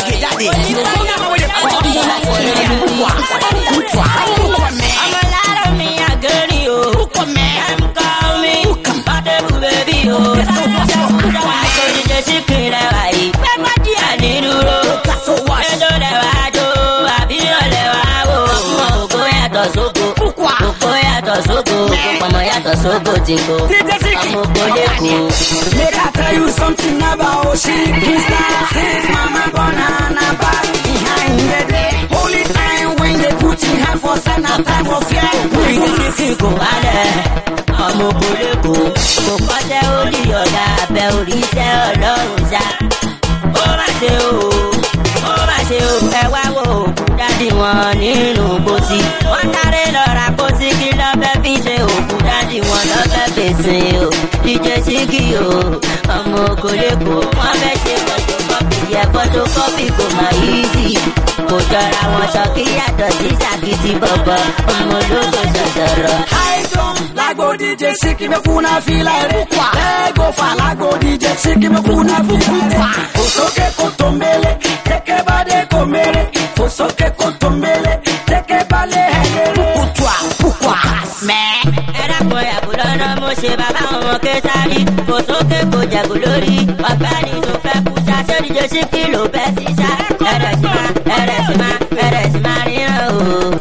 Ọmọ lára mi àgẹ́rì o. Ẹ̀ ń kọ́ mi, bọ́dẹ̀bù bèbí o. Àkòjìjẹ sí kìlẹ̀ wáyé. Àní dúró, ẹjọ́ lẹ̀ wá jó, àbí ọ̀lẹ̀ wá wò. Ọmọ ògo yàtọ̀ sógo, ògo yàtọ̀ sógo, ọmọ yàtọ̀ sógo jìngò. Ọmọ ògo lẹ́kọ̀ọ́. Make I tell you something about she Insta since mama banana back behind the day. Holy time when they put in hand for send a time of fear. Ìdíkì kò wálẹ̀, ọmọ ògo lẹ́kọ̀ọ́. Kò kọ́ṣẹ́ orí ọ̀gá abẹ́ orí iṣẹ́ ọlọ́run ṣá. Ó má ṣe o, ó má ṣe o. Ẹ wá wo òkú dádì wọn nínú pósí. Wọ́n sáré lọ ra pósí kí lọ́fẹ́ fi ṣe òkú dádì wọn lọ́fẹ́ fèsì o. Díje síkì o, ọmọ ògo lẹ́kọ̀ọ́. Wọ́n fẹ́ ṣe photocopy yẹ photocopy kò má easy. Kò jọra wọn sọ kí yàtọ̀ sí sàkìtì bọ̀bọ̀. Ọmọ ológo ṣọ̀ṣọ̀rọ̀. I don't like go D J Siki me kuna feel like it. Let go fa like go D J Siki me kuna feel like it. Fosoke kotombele, teke bade komere. Fosoke kotombele, teke bale hengere. Putwa, pukwa, me. Ẹ̀rọ kò yàgò lọ́nà mo ṣe bàbá ọmọ kẹsàrí. Kò sókè kò jẹ̀gò lórí. Ọ̀gbẹ́ni tó fẹ́ kú sa sódìjọ sí kìlò bẹ́ẹ̀ sí sá. Ẹ̀rẹ̀ sì máa, ẹ̀rẹ̀ sì máa, ẹ̀rẹ̀ sì máa ríran o.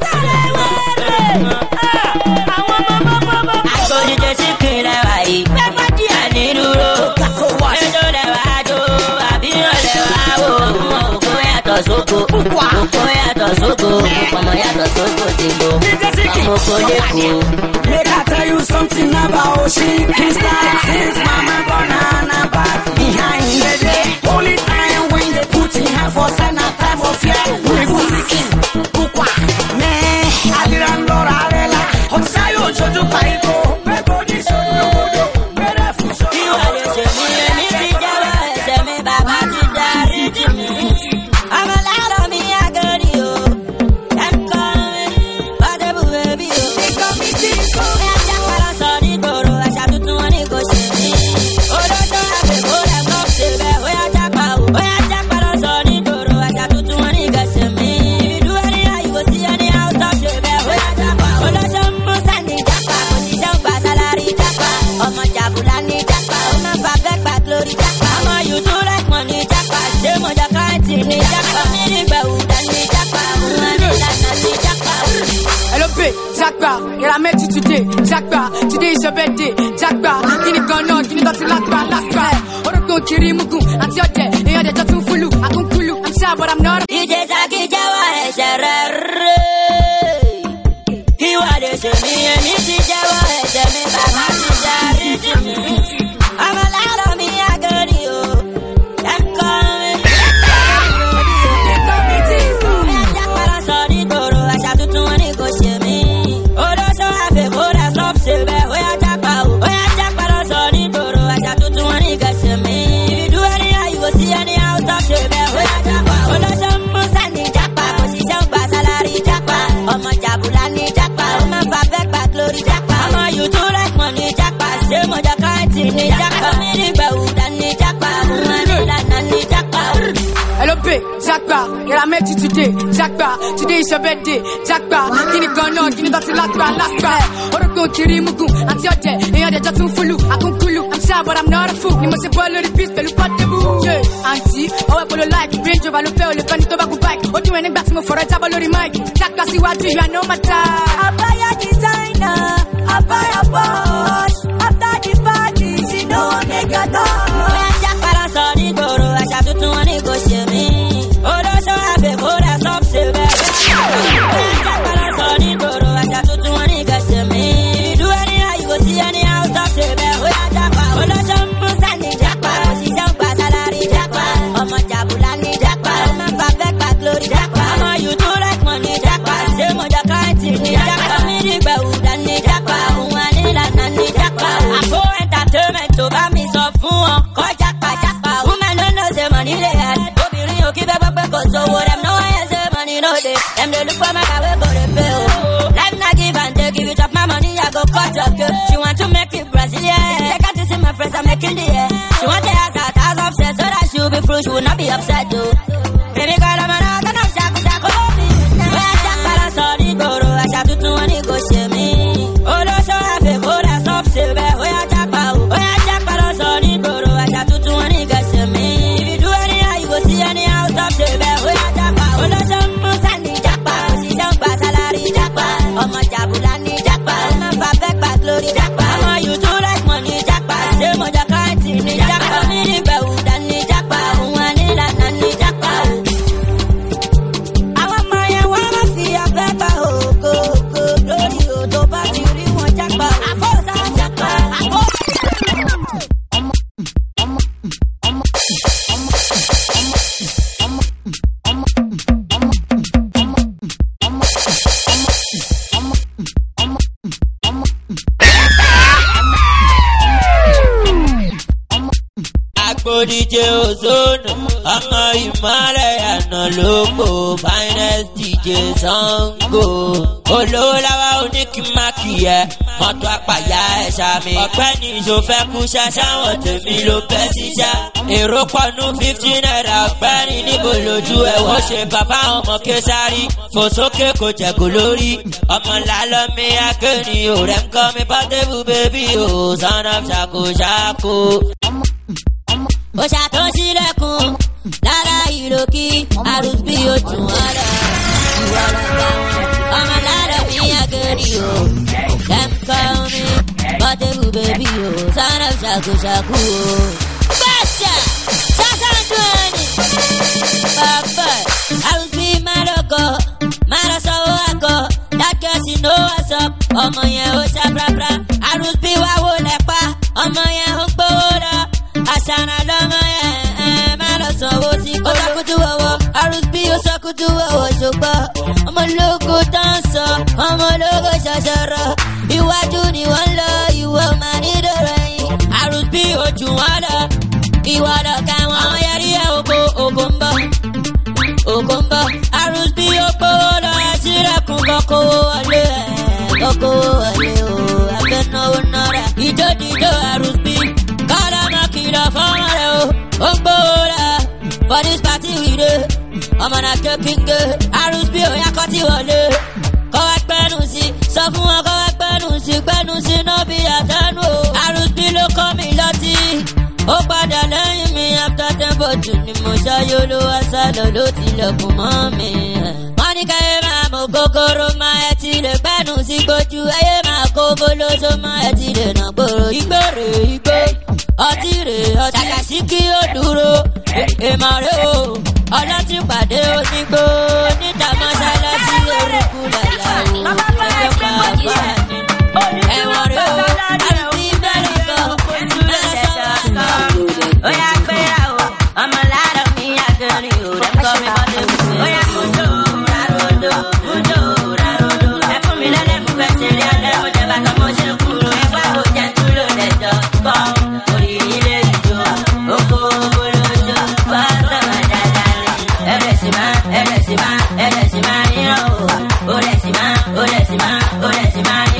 Àkòjìjọ sí kìlẹ̀ wáyé. Àní dúró, ẹjọ́ lẹ̀ wá jó, àbí ọ̀lẹ̀ wá wò. Ọmọ ògo yàtọ̀ sóko, ògo yàtọ̀ sóko, ọmọ yàtọ̀ sóko jìngò. Ọmọ ògo lẹ́kọ̀ọ́. Make I tell you something about she Insta since mama banana back behind the day. Holy time when they put in hand for send a time of fear. We will begin. Kukwa, me, Adiran Lora Rela. Otsayo Jojo Paiko. Everybody so no better for so. Ìwà lè ṣe mí, èmi ti jẹ́wọ́ ẹ̀ṣẹ̀ mi, bàbá ti darí jì mí. Ọmọ lára mi àgẹ́rì o. Ẹ̀ ń kọ́ mi, bọ́dẹ̀bù bèbí o. Ikọ̀ mi ti kú. Ẹ jẹ́ pàrọ̀ sọ nígboro, àṣà tuntun wọn ni kò ṣe mí. Olóṣó àgbègbè rẹ̀ kọ́ ṣe bẹ́ẹ̀, ó yá jápa o. Ó yá jápa lọ sọ nígboro, àṣà tuntun wọn ni kò ṣe mí. Ìlú ẹni àyíkò sí ẹni àwùjọ ṣe bẹ́ẹ̀, ó yá jápa o. Olóṣó ń mú sẹ́ni jápa, òṣìṣẹ́ ń gba sálárì jápa. Ọmọ jàbùlá ní jápa, ó máa ń fa bẹ́ẹ̀pà lórí jápa. Ọmọ yòó tún rẹ̀ pọ̀ ní jápa, ṣé mo jọ káàtì ní jápa. Mi ní gbẹ̀wùdà ní jápa, mo ní ìlànà ní jápa. Hello, babe, Jackpot. Yeah, I met you today, Jackpot. Today is your birthday, Jackpot. Kini gonna, kini doti lakpa, lakpa. Oroko kiri mugu, anti ode, eya de jotun fulu, akun kulu. I'm shy, but I'm not. D J Saki jẹ́wọ́ ẹ̀ṣẹ̀ rẹ̀ rẹ̀. Ìwà lè ṣe mí, èmi ti jẹ́wọ́ ẹ̀ṣẹ̀ mi, bàbá ti darí jì mí. Ọmọ lára mi àgẹ́rì o. Ẹ̀ ń kọ́ mi, ni japa mi ni bawuda ni japa umanila na ni japa. Hello, babe, Jackpot. Yeah, I met you today, Jackpot. Today is your birthday, Jackpot. Kini gonna, kini doti lakba, lakba. Orokun kiri mugun, anti ode, eyan de jotun fulu, akun kulu. I'm shy, but I'm not a fool. Ni mo se ball the beat, pelu portable. Yeah, auntie, oh I follow like, range over, lo fe, o le fe ni to ba ku bike. Oju eni gba ti mo fọrọ jabo lórí mic. Jackpot si waju, you know my time. Abaya designer, abaya boss. After the party, she know make a dog. Jackpot so ni goro, asha tutun won ni go se mi. Oloso abe kora stop se be. Jackpot so ni goro, asha tutun won ni go se mi. Do anyhow you go see anyhow stop se be. Oya Jackpot, oloso mbusa ni Jackpot, si jamba salary Jackpot. Omo jabula ni Jackpot, omo perfect back glory Jackpot. Omo you do like money Jackpot, say mo jakanti ni Jackpot. Mi di gba uda ni Jackpot, uwa ni lana ni Jackpot. Ako entertainment to ba mi sọ fún wọn, kọ Jackpot Jackpot. Woman no know say money dey hard. Obìnrin ò kí fẹ́ gbọ́ pé kò sówó, dem no wan hear say money no dey. Dem dey look for my car wey go dey pay o. Life na give and take, if you chop my money I go cut your cake. She want to make it Brazilian, take her to see my friends I'm making the air. She want the house out, house upset, so that she will be free, she will not be upset though. Baby girl I'm an out and I'm shaku shaku. Oya Jackpot so ni goro, asha tutun wọn ni go ṣe mí. Olóṣó àfẹ́ kó dà stop ṣe bẹ́ẹ̀. Oya Jackpot, oya Jackpot so ni goro, asha tutun wọn ni go ṣe mí. If you do anyhow you go see anyhow stop ṣe bẹ́ẹ̀. Oya Jackpot, olóṣó mbusa ni Jackpot, òṣìṣẹ́ ń gba salary Jackpot. Ọmọ jàbùlà ni Jackpot, ọmọ perfect back glory Jackpot. Ọmọ you too like money Jackpot, ṣé mo jọ káàntì ni Jackpot. Mi ní gbẹ̀wùdà ni Jackpot, òun wà ní ìlànà ni Jackpot. Àwọn ọmọ yẹn wọ́n máa fi abẹ́ bá ògo ògo lórí odò bá ti rí wọn Jackpot. Àfọ̀sá Jackpot, àfọ̀. D J Ozone, ọmọ ìmọ̀lẹ̀ àná lóko, finest D J Sango. Olówó láwa oníkìmákì yẹ, mọ́tò àpàyà ẹ̀ṣà mi. Ọ̀gbẹ́ni ìṣòfẹ́ kú ṣáṣáwọ̀n tèmi ló fẹ́ ṣiṣẹ́. Èrò pọ̀nù fifteen naira ọ̀gbẹ́ni níbo lójú ẹ̀wọ̀n ṣe bàbá ọmọ Késárì. Fò sókè kò jẹ̀gò lórí. Ọmọ lálọ́mí akéènì ò rẹ̀ ń kọ́ mi Portable baby o, son of ṣàkóṣàkó. Ó ṣàtúnṣílẹ̀kùn lára ìròkì àrùbí ojú ọ̀rọ̀ ìwọ lọ́gbà wọn. Ọmọ lára mi àgẹ̀rì o, dem call me Portable baby o, son of ṣàkóṣàkó o. Bàṣà ṣàṣàndó ẹni. Bàbá àrùbí máa lọ́kọ̀ máa lọ sọ́wọ́ àkọ́, that girl she know what's up. Ọmọ yẹn ó ṣàprápra, àrùbí wá wò lẹ́pa, ọmọ yẹn ó gbówó lọ. Àṣàrà lọ́mọ yẹn ẹ̀ máa lọ sanwó sí kó. Ó sọkútù wọ̀wọ̀, àrùbí ó sọkútù wọ̀wọ̀ ṣùgbọ́n. Ọmọ ológo tán sọ, ọmọ ológo ṣọṣọrọ. Iwájú ni wọ́n lọ, ìwọ máa ní dọ̀rọ̀ ẹ̀yìn. Àrùbí ojú wọn lọ, ìwọ lọ ká wọn. Àwọn yẹrí ẹ̀ ògo ògo ń bọ̀, ògo ń bọ̀. Àrùbí ó gbówó lọ, ẹ̀sìnrẹ̀kùn kọ́kọ́ wọlé ẹ̀ kọ́kọ́ wọlé o. Àfẹnáwó náírà, ìjọ́dìjọ́ àrùbí. Kìlọ̀ fọ́nrán rẹ̀ o, ó ń gbówó rẹ̀. For this party we dey, ọmọ náà kékinge. Àrùbí òyà kọ́ ti wọlé. Kọ́ wá gbẹ́nu sí, sọ fún wọn kọ́ wá gbẹ́nu sí. Gbẹ́nu sí náà bí àtẹnu o. Àrùbí ló kọ́ mi lọ́tí. Ó padà lẹ́yìn mi after tempo jù ni mo ṣáyé olówó sálọ ló tilẹ̀kùn mọ́ mi. Wọ́n ní káyé máa mọ kòkòrò máa ẹ ti lè gbẹ́nu sí gbójú. Ẹyẹ máa kó bolóso máa ẹ ti lè nà gbòòrò. Ìgbòrè ìgbò. Ọtí rè ọtí kàṣí kí ó dúró. Èèmọ̀ rè o, ọlọ́tí pàdé onígbó. Níta mọ́ṣáláṣí eruku làlá o. Ẹgbẹ́ pàápàá ni. Ẹ̀wọ̀n rè o, àrùbí mẹ́rin kan. Mẹ́rin sọ́wọ́ ó yá gbéra o, ọmọ láàárọ̀ mi àgẹ̀rìn o. Dẹ́kọ̀ mi bọ́ dé wù mí. Ó yá kúndò ràròdò, kúndò ràròdò. Ẹ fún mi lẹ́lẹ́mú fẹ́ ṣeré ọ̀lẹ́ mo jẹ bàtà mo ṣe kúrò. Ẹgbẹ́ àgbo jẹ́ túlò lẹ́jọ́ kọ́. Ẹlẹ́sìn máa, ẹlẹ́sìn máa ríran o. Ó lẹ́sìn máa, ó lẹ́sìn máa, ó lẹ́sìn máa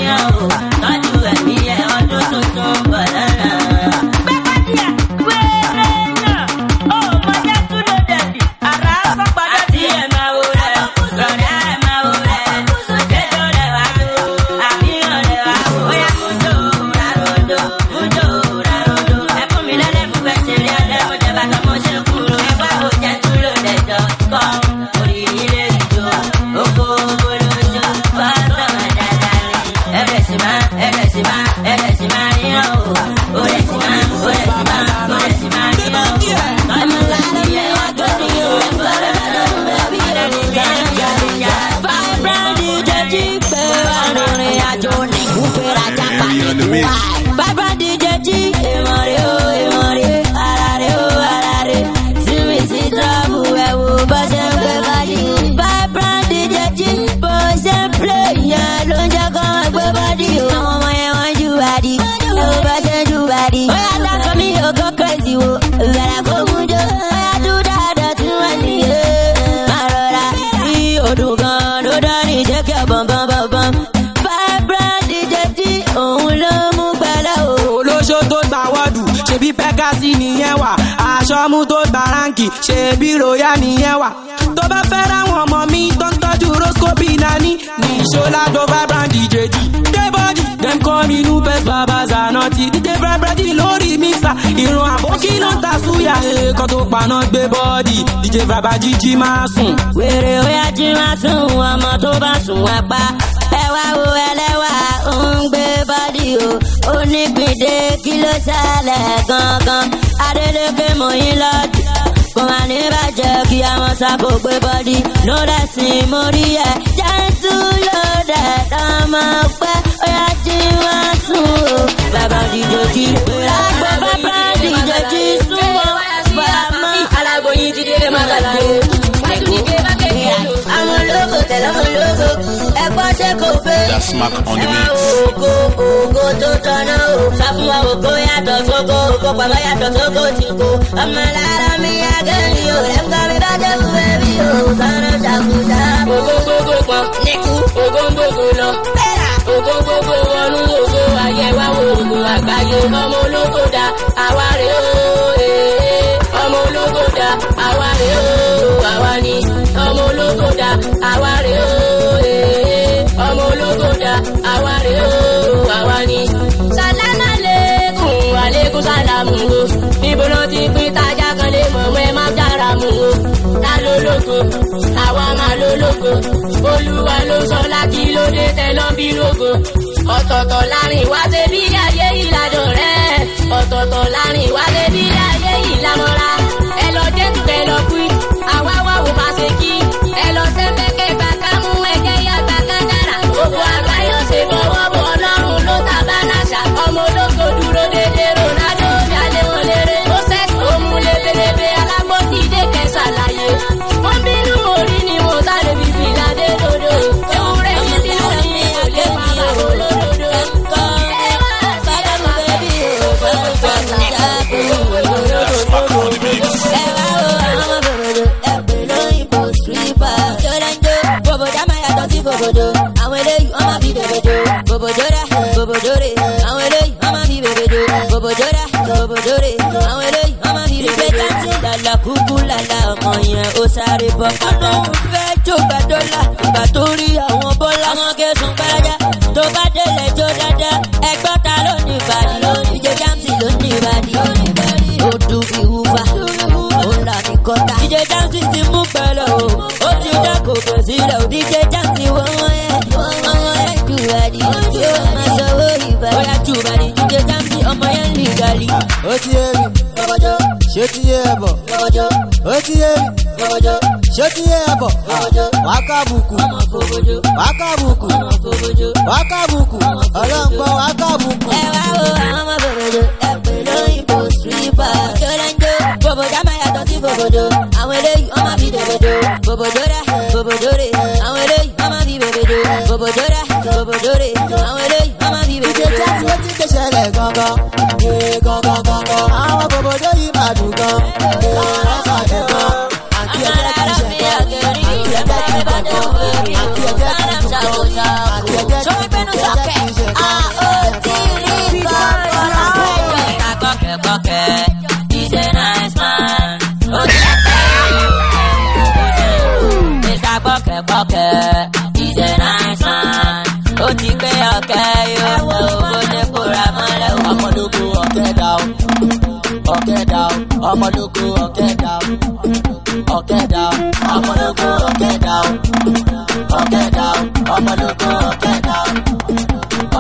sì máa ẹ̀rẹ̀ sì máa ríran o ó rẹ̀ sì máa ó rẹ̀ sì máa ó rẹ̀ sì máa ríran o. ọmọ láti yẹ wá tó ní o bọ́lá lọ́dún bẹ́bí rẹ̀ ní jẹ́jẹ́jẹ́. vibrant D J jí pé wà rìnrìn àjò ní kúpẹ́rẹ́ ajá pàdé wá. vibrant D J jí èèmọ̀ rẹ̀ o èèmọ̀ rẹ̀ ara rẹ̀ o ara rẹ̀ síbi sí trọ́bù ẹ̀ wò bó ṣe ń gbé bọ́dí. vibrant D J jí bó ṣe ń play yẹn ló ń jẹ́ kó wọ́n gbé bọ́dí o. àwọn ọmọ yẹn wọ́n ju bàdí ẹ̀ wò bó ṣe ń ju bàdí. ó yà tá fún mi ò go crazy wo ìgbàlá kó mú jọ. ó yà dún dáadáa tí wọ́n ní yé. máa rọra sí odò gan ló dání jẹ́ kí ọ bọ̀nbọ̀n bọ̀nbọ̀n. vibrant D J jí òun ló mú gbẹ́lẹ́ o. olóṣó tó gbà wọ́dù ṣebí pẹ́kásì nìyẹn wà aṣọ́mú tó gbà ránkì ṣebí ròyà nìyẹn wà. tó bá fẹ́ ráwọn ọmọ mi tó ń tọ́jú roscope nání ní ìṣọ́lá tó vibrant D J jí. débọ́dì dem kọ́ mi inú best baba zanati D J vibrant lórí mixer ìrùn àbókí ló ń ta súyà ẹ̀ẹ́kan tó paná gbé bọ́ọ̀dì D J vibrant jí máa sùn. wèrè óyá jí máa sùn ọmọ tó bá sùn wá pa ẹ wá wo ẹlẹ́wà ó ń gbé bọ́dì o ó ní gbìndé kí ló ṣẹlẹ̀ gangan adélèké mò ń lọ́dù kò má ní bàjẹ́ kí àwọn sábò gbé bọ́dì ló lẹ́sìn mórí ẹ̀ jẹ́ntú lóde ọmọ pẹ́ óyá jí máa sùn o bàbá D J jí lágbo bàbá D J jí sùn o bàmá aláboyún ti dé mọ́tàlá àwọn ológo tẹ̀lé àwọn ológo ẹ̀gbọ́n ṣe kò pé ògo ògo tó tọ́nà o sọ fún wa ògo yàtọ̀ sógo ògo pàmò yàtọ̀ sógo tí kò ọmọ lára mi agẹ́rì o lẹ́gbọ́ mi bá jẹ́ fún ẹbí o sọ́nà ṣàkóso. ògo gbogbo pọ̀ níkú ògo gbogbo lọ ògo gbogbo wọnú ògo àyẹ̀wò ògo àgbáyé ọmọ ológo dá àwa rè o ọmọ ológo dá àwa rè o àwa ni ọmọ ológo dá àwa rè o ọmọ ológo dá àwa rè o àwa ni. sàlámà lẹ́kùn àlékún sàlámù o níbo ló ti pín tájà kan lè mọ̀ ọ́ ẹ má jára mu o. ta ló lógo àwa máa ló lógo olúwa ló sọ láti lóde tẹ́lọ́ bí lógo. ọ̀tọ̀ọ̀tọ̀ láàrin wá ṣe bí ayé yìí ládùn rẹ̀ ọ̀tọ̀ọ̀tọ̀ láàrin wá ṣe bí ayé yìí lámọ́ra. ẹ lọ dé tukẹ̀ lọ kú àwa wà wò bá ṣe kí ẹ lọ sẹ́fẹ̀kẹ́ bàtà mú ẹ̀jẹ̀ yá bàtà dára. gbogbo àgbáyọ̀ ṣe fọwọ́ bọ̀ ọlọ́run ló ta bá náṣà. ọmọ ológo dúró dédé ronaldo ní alẹ́ wọn léré. ó sẹ́kì ó mú lebelebe alágbóti dé kẹsàlàyé. wọ́n bínú orí ni mo sáré bíbí ládé dodo. ewúrẹ́ mi ti lọ ní ilé bàbá olódodo. Bobodo, àwọn eléyìí wọ́n máa fi bèbèdò. Bobodora, bobodore, àwọn eléyìí wọ́n máa fi bèbèdò. Bobodora, bobodore, àwọn eléyìí wọ́n máa fi bèbèdò. Ìgbé táǹtì lálá kúkú lálá ọmọ yẹn ó sáré bọ̀. ọ̀nà òun fẹ́ jògbà dọ́là ìgbà tó rí àwọn bọ́lá. ọmọ kẹsùn gbáradá tó bá délẹ̀ jó dáadáa. ẹgbọ́n ta ló ní ìbàdí? ìjẹ táǹtì ló ní ìbàdí. ó du ìwúfà ó là ní kọ́tà. ìjẹ táǹtì ti mú pẹ̀lẹ́ o ó ti dá kòkò sílẹ̀ o. ìjẹ táǹtì wọ́n wọ́n yẹn wọ́n yẹn jù bàdí. yóò máa sanwó ìbàdí. ó yà jù bàdí ìjẹ táǹtì ọmọ yẹn lì gàlí. ó ti yé mi fọwọ́jọ́ ṣé ti yé ẹ bọ̀ fọwọ́jọ́ ó ti yé mi fọwọ́jọ́ ṣé ti yé ẹ bọ̀ fọwọ́jọ́ wàá kábùkù wàá kábùkù wàá kábùkù ọlọ́ngbọ́n wàá kábùkù. ẹ wá wo àwọn ọmọ bòbòdò ẹ pè lóyìnbó sírípà. jọlẹ́njọ bòbòdà máa yàtọ̀ sí bòbòdò. àwọn eléyìí wọ́n máa fi bèbèdò. bòbòdòrà bòbòdòrè àwọn eléyìí wọ́n máa fi bèbèdò. bòbòdòrà bòbòdòrè àwọn eléyìí wọ́n máa fi bèbèdò. ìjẹ́ tí ó ti ń ṣẹlẹ̀ gangan ee gangan gangan àwọn bòbòdó yìí máa dùn gan láwọn ẹ̀fọ́ dùn gan àti ẹ̀jẹ̀ kì í ṣe gan àti ẹ̀jẹ̀ kì í ṣe gan àti ẹ̀jẹ̀ kì í ṣe gan àti ẹ̀jẹ̀ kì í ṣe gan àti ẹ̀jẹ̀ kì í ṣe gan. He's a nice man. Mister Bọ́kẹ̀ Bọ́kẹ̀, he's a nice man. Ó ti gbé ọ̀kẹ́ yóò tó bóde kóra mọ́lẹ̀. ọmọlógo ọ̀kẹ́ dà ó ọ̀kẹ́ dà ó ọmọlógo ọ̀kẹ́ dà ó ọ̀kẹ́ dà ó ọmọlógo ọ̀kẹ́ dà ó ọ̀kẹ́ dà ó ọmọlógo ọ̀kẹ́ dà ó ọ̀kẹ́ dà ó.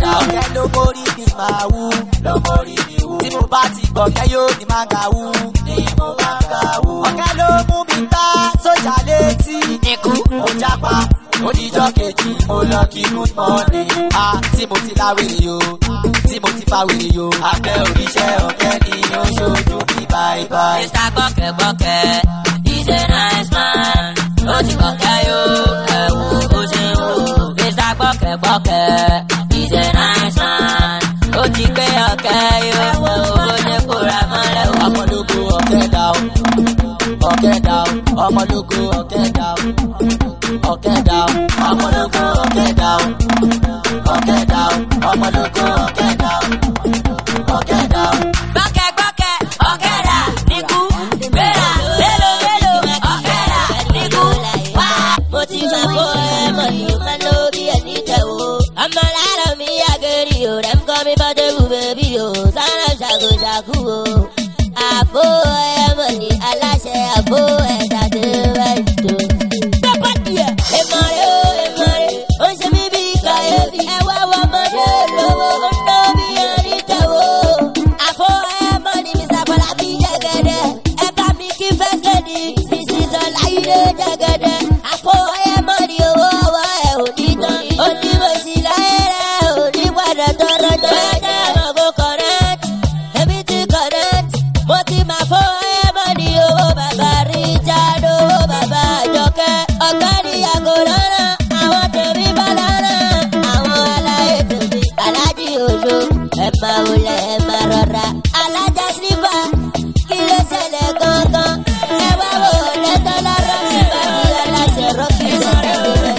kẹta ọ̀kẹ́ ló mórí mi máa wú ló mórí mi wú tí mo bá ti gbọ̀kẹ́ yóò ní máa ga wú ní mo máa ga wú ọ̀kẹ́ ló mú mi tá sójà létí ikú mo jápa oníjọ́ kejì mo lọ kí good morning a tí mo ti láwèrè yo tí mo ti fa wèrè yo abẹ́ òrìṣẹ́ ọ̀kẹ́ ni ó ṣojú mi bye bye. mister Gbọ́kẹ́gbọ́kẹ́ he's a nice man ó ti kọ̀kẹ́ yo ẹ̀wù ó ṣe ń wò. mister Gbọ́kẹ́gbọ́kẹ́ he's a nice man ó ti gbé ọ̀kẹ́ yo ẹ̀wù ó ṣe kóra mọ́lẹ̀ o. ọmọlógo ọ̀kẹ́ dá o ọ̀kẹ́ dá o ọmọlógo ọ̀kẹ́ dá o ọ̀kẹ́ dá o ọmọlógo ọ̀kẹ́ dá o ọ̀kẹ́ dá o ọmọlógo ọ̀kẹ́ dá o ọ̀kẹ́ dá o. Gbọ́kẹ́gbọ́kẹ́ ọ̀kẹ́dà níkú gbéra lélo lélo ọ̀kẹ́dà níkú wá. mo ti máa bọ́ ẹ mọ̀ ní ma ló bí ẹni tẹ̀ o. ọmọ lára mi àgẹ̀rì o rẹ̀ ń kọ́ mi bá débù bèbí o sára ṣàkóṣàkó o. àbó ẹ mọ̀ ní aláṣẹ àbó ẹ̀ dàdé rẹ̀ tó. tọ́pọ̀ díẹ̀ èmọ̀ rẹ̀ o èmọ̀ rẹ̀ ó ṣe mí bí kàyéfì. ẹ wá wọ ọmọdé lówó ó ń tó bí ẹni tẹ̀ o. àbó ẹ mọ̀ ní mísà bọ́lá bí jẹ́gẹ́dẹ́. ẹ bá mi kí fẹ́sẹ̀dì mísísọ̀ láyé jẹ́gẹ́dẹ́. àbó ẹ mọ̀ ní owó ọwọ́ ẹ̀ ò ní tán. ó ní mo sì láyé rẹ̀ ò ní padà tọrọ tó. bẹ́ẹ̀ ni àwọn kò connect èmi ti connect. mo ti máa fọ́ ẹ mọ̀ ní owó bàbá Richard owó bàbá Àjọkẹ́. ọ̀gá ni yàgò lọ́nà àwọn tèmi bá lọ́nà. àwọn aláyé tèmi alájí òjò ẹ máa wọlé ẹ máa rọra. alájà sílífà kí ló ṣẹlẹ̀ gangan. ẹ wá wò lẹ́tọ́ lọ́rọ́ sí bàbí aláṣẹ rọ́ọ̀kì sọ̀rọ̀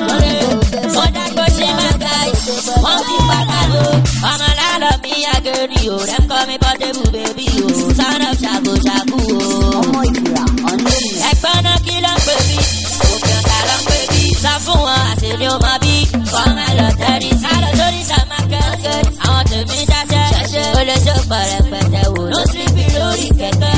wọ́n dàgbò ṣe máa ga ìṣe wọ́n fi pàtàkó. ọmọ lálọ́ mi àgẹ̀rì o rẹ̀ ń kọ́ mi bọ́ débù bèbí o sọ́nà ṣàkóṣàkó o. ọmọ ìgbìrà ọ̀nẹ́mi. ẹgbọ́n náà kí ló ń pè mí òkè ọ̀tá ló ń pè mí. sọ fún wọn àṣẹ ni ó máa bí. kọ́mọ lọ tẹ́rí sálọ sórí sàmákẹ́. àwọn tèmi dáṣẹ́ ó lè ṣe pẹ̀rẹ̀pẹ̀tẹ̀ wò ló sì fi lórí kẹ̀kẹ́.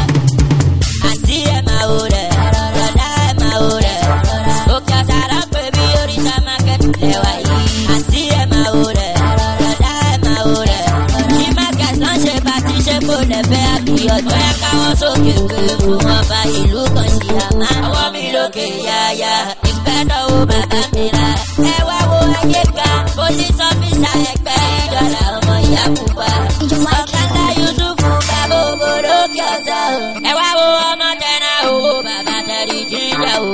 àǹtí ẹ̀ máa wò rẹ̀ lọ́dá ẹ̀ máa wò rẹ̀. òkè ọ̀tá ló ń pè mí orí sàmákẹ́ lẹ́wà yìí. àǹtí ẹ̀ máa wò rẹ̀ lọ́dá ẹ̀ máa wò rẹ̀. kí mákẹ́ sàn ṣe bá ti ṣe kó lẹ̀ fẹ́ àbíyọ̀dún. ẹ káwọn sókè pé fún wọn bá ìlú kan sí àmà. ọwọ́ mi lókè yáyá ìfẹ́dọ̀ wo bàbá mi rà. ẹ wá wo ayé ká police officer ẹgbẹ́ ìjọba ọmọ ìyá pupa. ọ̀kadà Yusufu bàbá òbòrò kí ọ̀sà o. ẹ wá wo ọmọ tẹ̀nà owó bàbá tẹ̀rí jíjà o.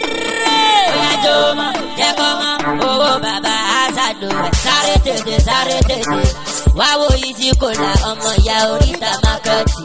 bóyá jó mọ́ jẹ́ kọ́ mọ́ owó bàbá àṣàdò rẹ̀. sáré tètè sáré tètè wá wo ìjì kò la ọmọ ìyá oríta mákẹ́tì.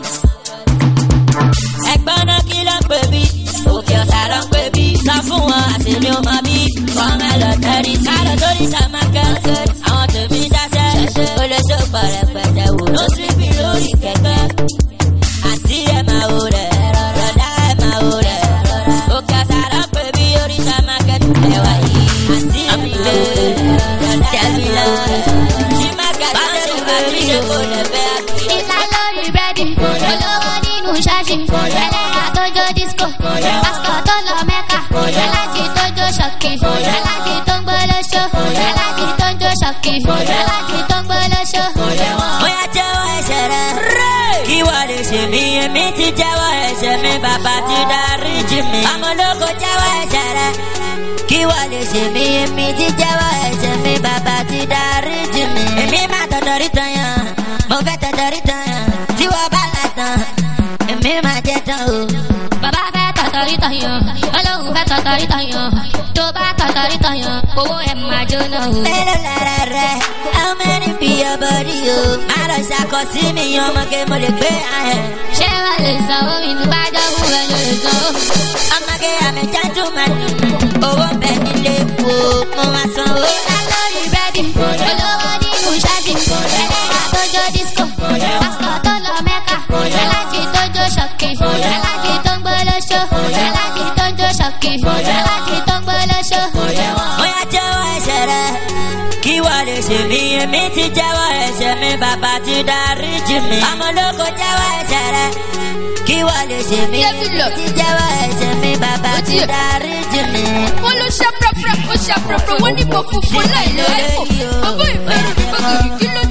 ẹgbọ́n náà kí ló ń pè bí òkè ọ̀sà ló ń pè bí. sọ fún wọn àṣẹ ni ó máa bí. kọ́mọ lọ tẹ́rí sálọ sórí sàmákẹ́. àwọn tèmi dáṣẹ́ ó lè ṣe pẹ̀rẹ̀pẹ̀tẹ̀ wò ló sì fi lórí kẹ̀kẹ́. àǹtí ẹ̀ máa wò rẹ̀ lọ́dá ẹ̀ máa wò rẹ̀. òkè ọ̀sà ló ń pè bí orí sàmákẹ́ lẹ́wà yìí. àǹtí ẹ̀ máa wò rẹ̀ lọ́dá ẹ̀ máa wò rẹ̀. kí má gàdá ṣe bá ti ṣe kó lè fẹ́ àbí. ìta lórí bẹ́ẹ̀dì olówó nínú ṣáṣì ẹlẹ́yà tó jó disco pásítọ̀ tó lọ mẹ́ka aláàjì tó jó ṣọ́kì aláàjì tó ń gbólóṣó aláàjì tó ń jó ṣọ́kì aláàjì tó ń gbólóṣó. bóyá jẹ́wọ́ ẹ̀ṣẹ̀ rẹ̀ kí wà lè ṣe mí èmi ti jẹ́wọ́ ẹ̀ṣẹ̀ mi bàbá ti dárí jì mí. ọmọ ológo jẹ́wọ́ ẹ̀ṣẹ̀ rẹ̀ kí wà lè ṣe mí èmi ti jẹ́wọ́ ẹ̀ṣẹ̀ mi bàbá ti dárí jì mí. èmi máa tọ̀tọ̀ rí tán yàn mo fẹ́ tọ̀tọ̀ rí tán yàn tí wọ́n bá là tán èmi máa jẹ́ tán o. bàbá fẹ́ tọ̀tọ̀ rí tán yàn ọlọ́run fẹ́ tọ̀tọ̀ rí tán yàn tó bá tọ̀tọ̀ rí tán yàn owó ẹ̀ máa jóná o. mélòó lára rẹ̀ how many be your body o. má lọ ṣàkọsí mi yan ọmọ kí mo lè gbé ahẹ́. ṣé wàá lè sanwó mi ní bá jọ́ fún ẹ lórí sanwó. ọmọge àmì gentleman owó ń bẹ nílé wo mo máa sanwó. ìta lórí bẹ́ẹ̀dì olówó nínú ṣáàṣì ẹlẹ́yà tó jó disco pásítọ̀ tó lọ mẹ́ka aláàjì tó jó ṣọ́kì aláàjì tó ń gbólóṣó aláàjì tó ń jó ṣọ́kì aláàjì tó ń gbólóṣó. bóyá jẹ́wọ́ ẹ̀ṣẹ̀ rẹ̀ kí wà lè ṣe mí èmi ti jẹ́wọ́ ẹ̀ṣẹ̀ mi bàbá ti dárí jì mí. ọmọ ológo jẹ́wọ́ ẹ̀ṣẹ̀ rẹ̀ kí wà lè ṣe mí èmi ti jẹ́wọ́ ẹ̀ṣẹ̀ mi bàbá ti dárí jì mí. wọ́n ló ṣe pẹ́pẹ́ ó ṣe pẹ́pẹ́ wọ́n ní mo funfun láì lọ ẹ̀fọ́ bàbá ìfẹ́ rẹ̀ mi bá kiri kí ló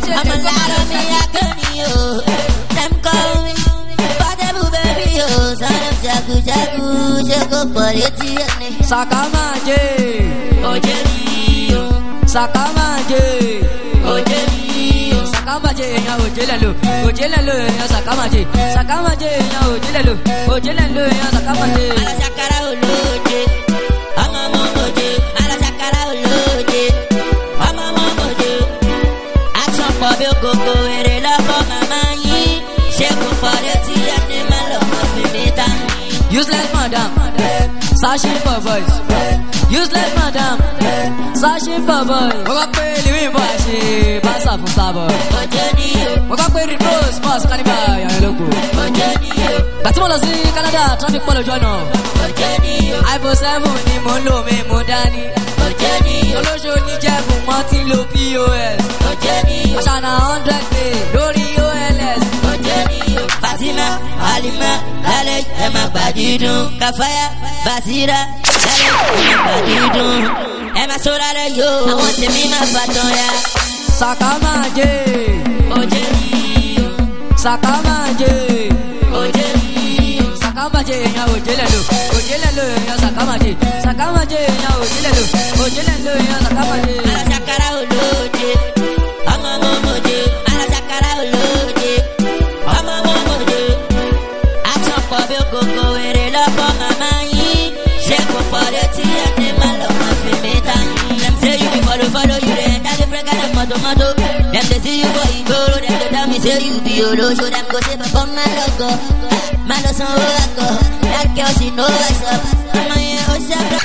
létí ẹni. Sàkámàjé. Òjé rí o. Sàkámàjé. Òjé rí o. Sàkámàjé èèyàn òjé lẹ̀ lò. Òjé lẹ̀ lò èèyàn sàkámàjé. Sàkámàjé èèyàn òjé lẹ̀ lò. Òjé lẹ̀ lò èèyàn sàkámàjé. Alásàkárà olóje. Ọmọ ọmọ òjé. Alásàkárà olóje. Ọmọ ọmọ òjé. Action pọ̀ bí ògógó èrè lọ́kọ̀ màmá yín. Ṣé kò fọ́ létí ẹni máa lọ mọ̀ sí mi tán? Useless madam, searching for boys. Useless madam, searching for boys. Mo kọ́ pé living boy ṣe báṣà fún sábọ̀. Òjé ni o. Mo kọ́ pé repost pass kánibà yàrá lóko. Òjé ni o. Gbàtí mo lọ sí Canada, traffic pọ̀ lójú ọ̀nà. Òjé ni o. iPhone seven ni mo ń lò mí mo dání. Òjé ni o. Olóṣò ní jẹ́bù wọ́n ti ń lo P O S. Òjé ni o. Aṣáná hundred pay lórí O L S. Òjé ni o. Fatima, Halima, lálẹ́ ẹ̀ máa gbàdídùn. Kàfáyà, Basira, lálẹ́ ẹ̀ máa gbàdídùn. Ẹ máa sọ lálẹ́ yóò. Àwọn tèmi máa bàtàn ya. Sàkámàjé. Òjé ni o. Sàkámàjé. Òjé ni o. Sàkámàjé èèyàn òjé lẹ̀ lò. Òjé lẹ̀ lò èèyàn sàkámàjé. Sàkámàjé èèyàn òjé lẹ̀ lò. Òjé lẹ̀ lò èèyàn sàkámàjé. Alásàkárà olóje. Ọmọ ọmọ òjé. Alásàkárà olóje. Ọmọ ọmọ òjé. Action pọ̀ bí ògógó èrè lọ́kọ̀ màmá yín. Ṣé kò fọ́ létí ẹni máa lọ mọ̀ sí mi tán? Dem say you be follow follow you dey enter different kind of moto moto. Dem dey see you for ìgboro, dem dey tell me say you be olóṣó. Dem go say bàbá má lọ gọ, má lọ san owó àgọ. That girl she know what's up. Ọmọ yẹn ó ṣe bra.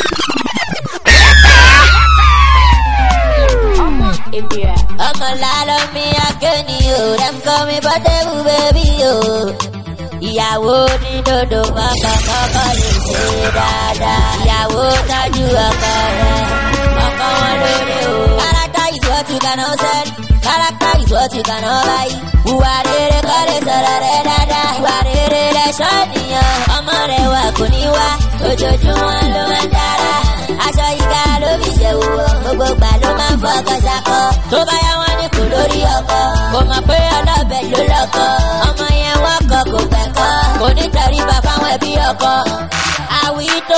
Ọmọ lálọ́ mi akéènì o, dem call me Portable baby o. Ìyàwó ní dòdò kọ́kọ́ kọ́kọ́ lè ṣe dáadáa. Ìyàwó tọ́jú ọkọ rẹ̀, ọkọ wọn lórí o. Character is what you cannot sell, character is what you cannot buy. Ìwà rere kọ́ lè sọ̀rọ̀ rẹ̀ dáadáa. Ìwà rere lẹ̀ ṣọ́ọ̀nìyàn, ọmọ rẹ̀ wà kò ní wá. Ojoojúmọ́ ló máa ń dára, aṣọ ìka ló fi ṣe wò. Gbogbo gbà ló máa ń fọkàn ṣakọ. Tó bá yá wọn ní kò lórí ọkọ, kò mọ̀ pé ọlọ́bẹ̀ ló lọ́kọ. Ọmọ yẹn wọ́n kọ kò pẹ̀kọ́, kò ní tẹríba fáwọn ẹbí ọkọ. Àwí tó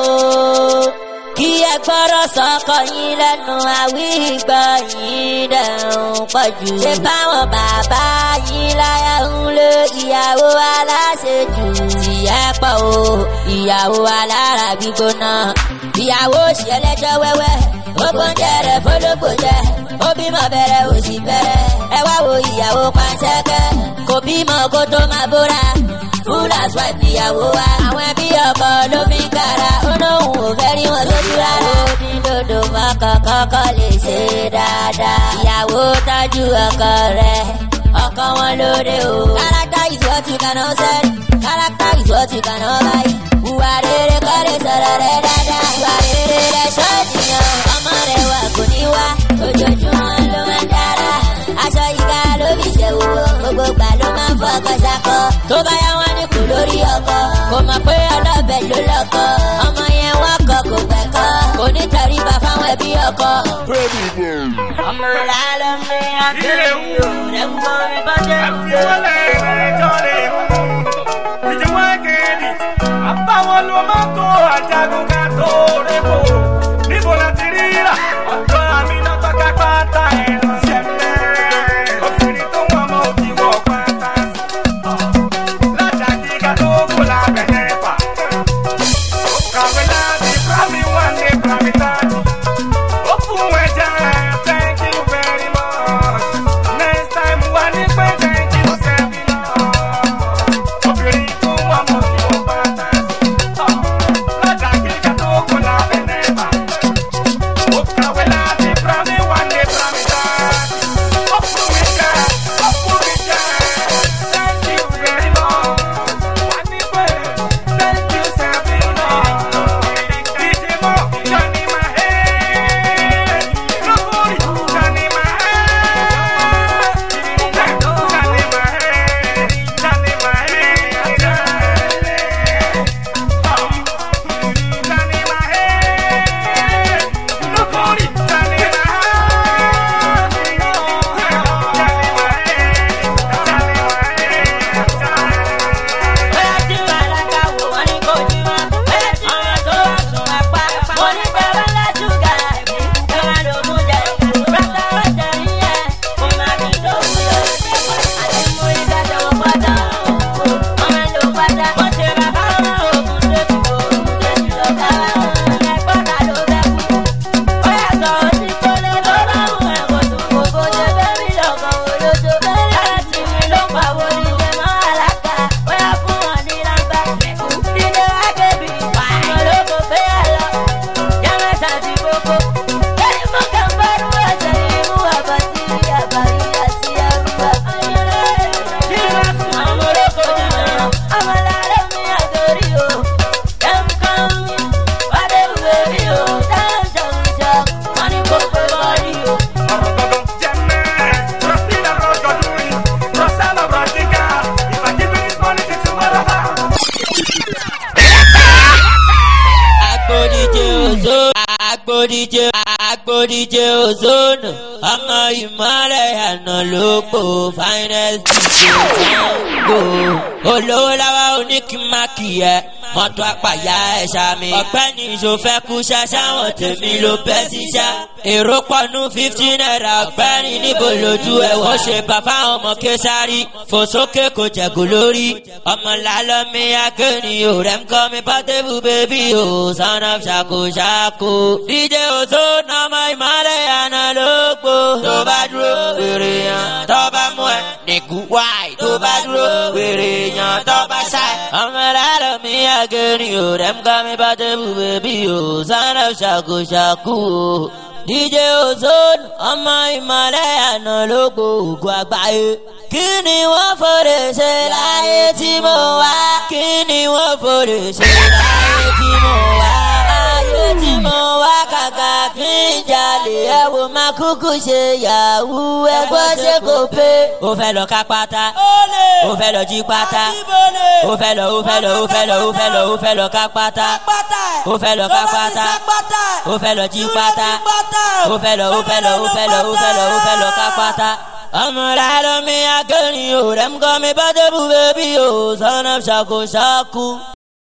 kí ẹ gbọ́rọ̀ sọ́kọ yín lẹ́nu, àwí gbọ́ yín dẹ̀rùn pọ̀jù. Ṣé báwọn bàbá yín láyà ń lo ìyàwó aláṣejù? Tìyẹ́ pọ̀ o, ìyàwó alára gbígbóná. Ìyàwó ṣì ẹlẹ́jọ́ wẹ́wẹ́, ó gbóúnjẹ rẹ̀ fólógbò jẹ. Ó bímọ bẹ̀rẹ̀ ó sì bẹ̀rẹ̀, ẹ wá wo ìyàwó panṣẹ́kẹ́. Kò bímọ kó tó máa bóra, full as wife níyàwó wa. Àwọn ẹbí ọkọ ló fi ń kára, ó lóhùn ò fẹ́ rí wọn lójú rárá. Ó ní dòdò mọ́kàn kọ́kọ́ lè ṣe dáadáa. Ìyàwó tọ́jú ọkọ rẹ̀, ọkọ wọn lóde o. Character is what you cannot sell, character is what you cannot buy. Ìwà rere kọ́ lè sọ̀rọ̀ rẹ̀ dáadáa. Ìwà rere lẹ̀ ṣọ́ọ̀nìyàn, ọmọ rẹ̀ wà kò ní wá. Ojoojúmọ́ ló máa ń dára, aṣọ ìka ló fi ṣe wò. Gbogbo gbà ló máa ń fọkàn ṣakọ. Tó bá yá wọn ní kò lórí ọkọ, kò mọ̀ pé ọlọ́bẹ̀ ló lọ́kọ. Ọmọ yẹn wọ́n kọ kò pẹ̀kọ́, kò ní tẹríba fáwọn ẹbí ọkọ. Ọmọ làálọ̀ mi àgbẹ̀ mi ò rẹ̀ ń gbọ́ mi bá jẹ́ ìwọlé ẹjọ́ rẹ̀ mú. Ìjọba kéde, àbáwọn ló máa tó àjàgùn ká tó rẹ̀ bò. Níbo la ti rí rà? Ọ̀dọ́ àmì náà tọ́ka pátá ẹ̀ lọ ṣẹ̀fẹ̀. Obìnrin tó wọ́n mọ́ òbí wọ̀ pátá. Látàkì ká tó kó lábẹ́ nẹ́pà. Ó kàwé láti Prami one day Prami thirty. Ó fún ẹja ẹ̀ thank you very much. Next time wà ní pé thank you seven much. Obìnrin tó wọ́n mọ́ òbí wọ̀ pátá. Látàkì ká ìmọ̀lẹ̀ àná ló pò finest D J Sango. Olówó láwa oníkìmákì ẹ̀ mọ́tò àpàyà ẹ̀ṣà mi. Ọ̀gbẹ́ni ìṣòfẹ́ kú ṣaṣáwọn tèmi ló bẹ́ síṣá. Èrò pọ̀nù fifty naira ọ̀gbẹ́ni níbo lójú ẹ̀ wọ́n ṣe bàbá ọmọ késárì. Fòsókè kò jẹ̀gò lórí. Ọmọ làlọ́mí akéènì ò rẹ̀ ń kọ́ mi Portable baby o son of ṣàkóṣàkó. D J Ozone ọmọ ìmọ̀lẹ̀ àná ló gbó. Tó bá dúró wèrè yàn tó bá mú ẹ nìkú wáì. Tó bá dúró wèrè yàn tó bá ṣá ẹ. Ọmọ làlọ́mí akéènì ò rẹ̀ ń kọ́ mi Portable baby o son of ṣàkóṣàkó. D J Ozone ọmọ ìmọ̀lẹ̀ àná ló gbó ògùn àgbáyé. Kí ni wọ́n fòrè ṣe láyé tí mo wá? Kí ni wọ́n fòrè ṣe láyé tí mo wá? Ayé tí mo wá kàkà kí n jalè ẹ wo máa kúkú ṣe yahoo ẹgbọ́n ṣe kò pé. Ó fẹ́ lọ ká pátá, ó fẹ́ lọ jí pátá, ó fẹ́ lọ ó fẹ́ lọ ó fẹ́ lọ ó fẹ́ lọ ó fẹ́ lọ ká pátá, ó fẹ́ lọ ká pátá, ó fẹ́ lọ jí pátá, ó fẹ́ lọ ó fẹ́ lọ ó fẹ́ lọ ó fẹ́ lọ ó fẹ́ lọ ká pátá. Ọmọ làlọ́mí akéènì ò rẹ̀ ń kọ́ mi Portable baby o son of ṣàkóṣàkó.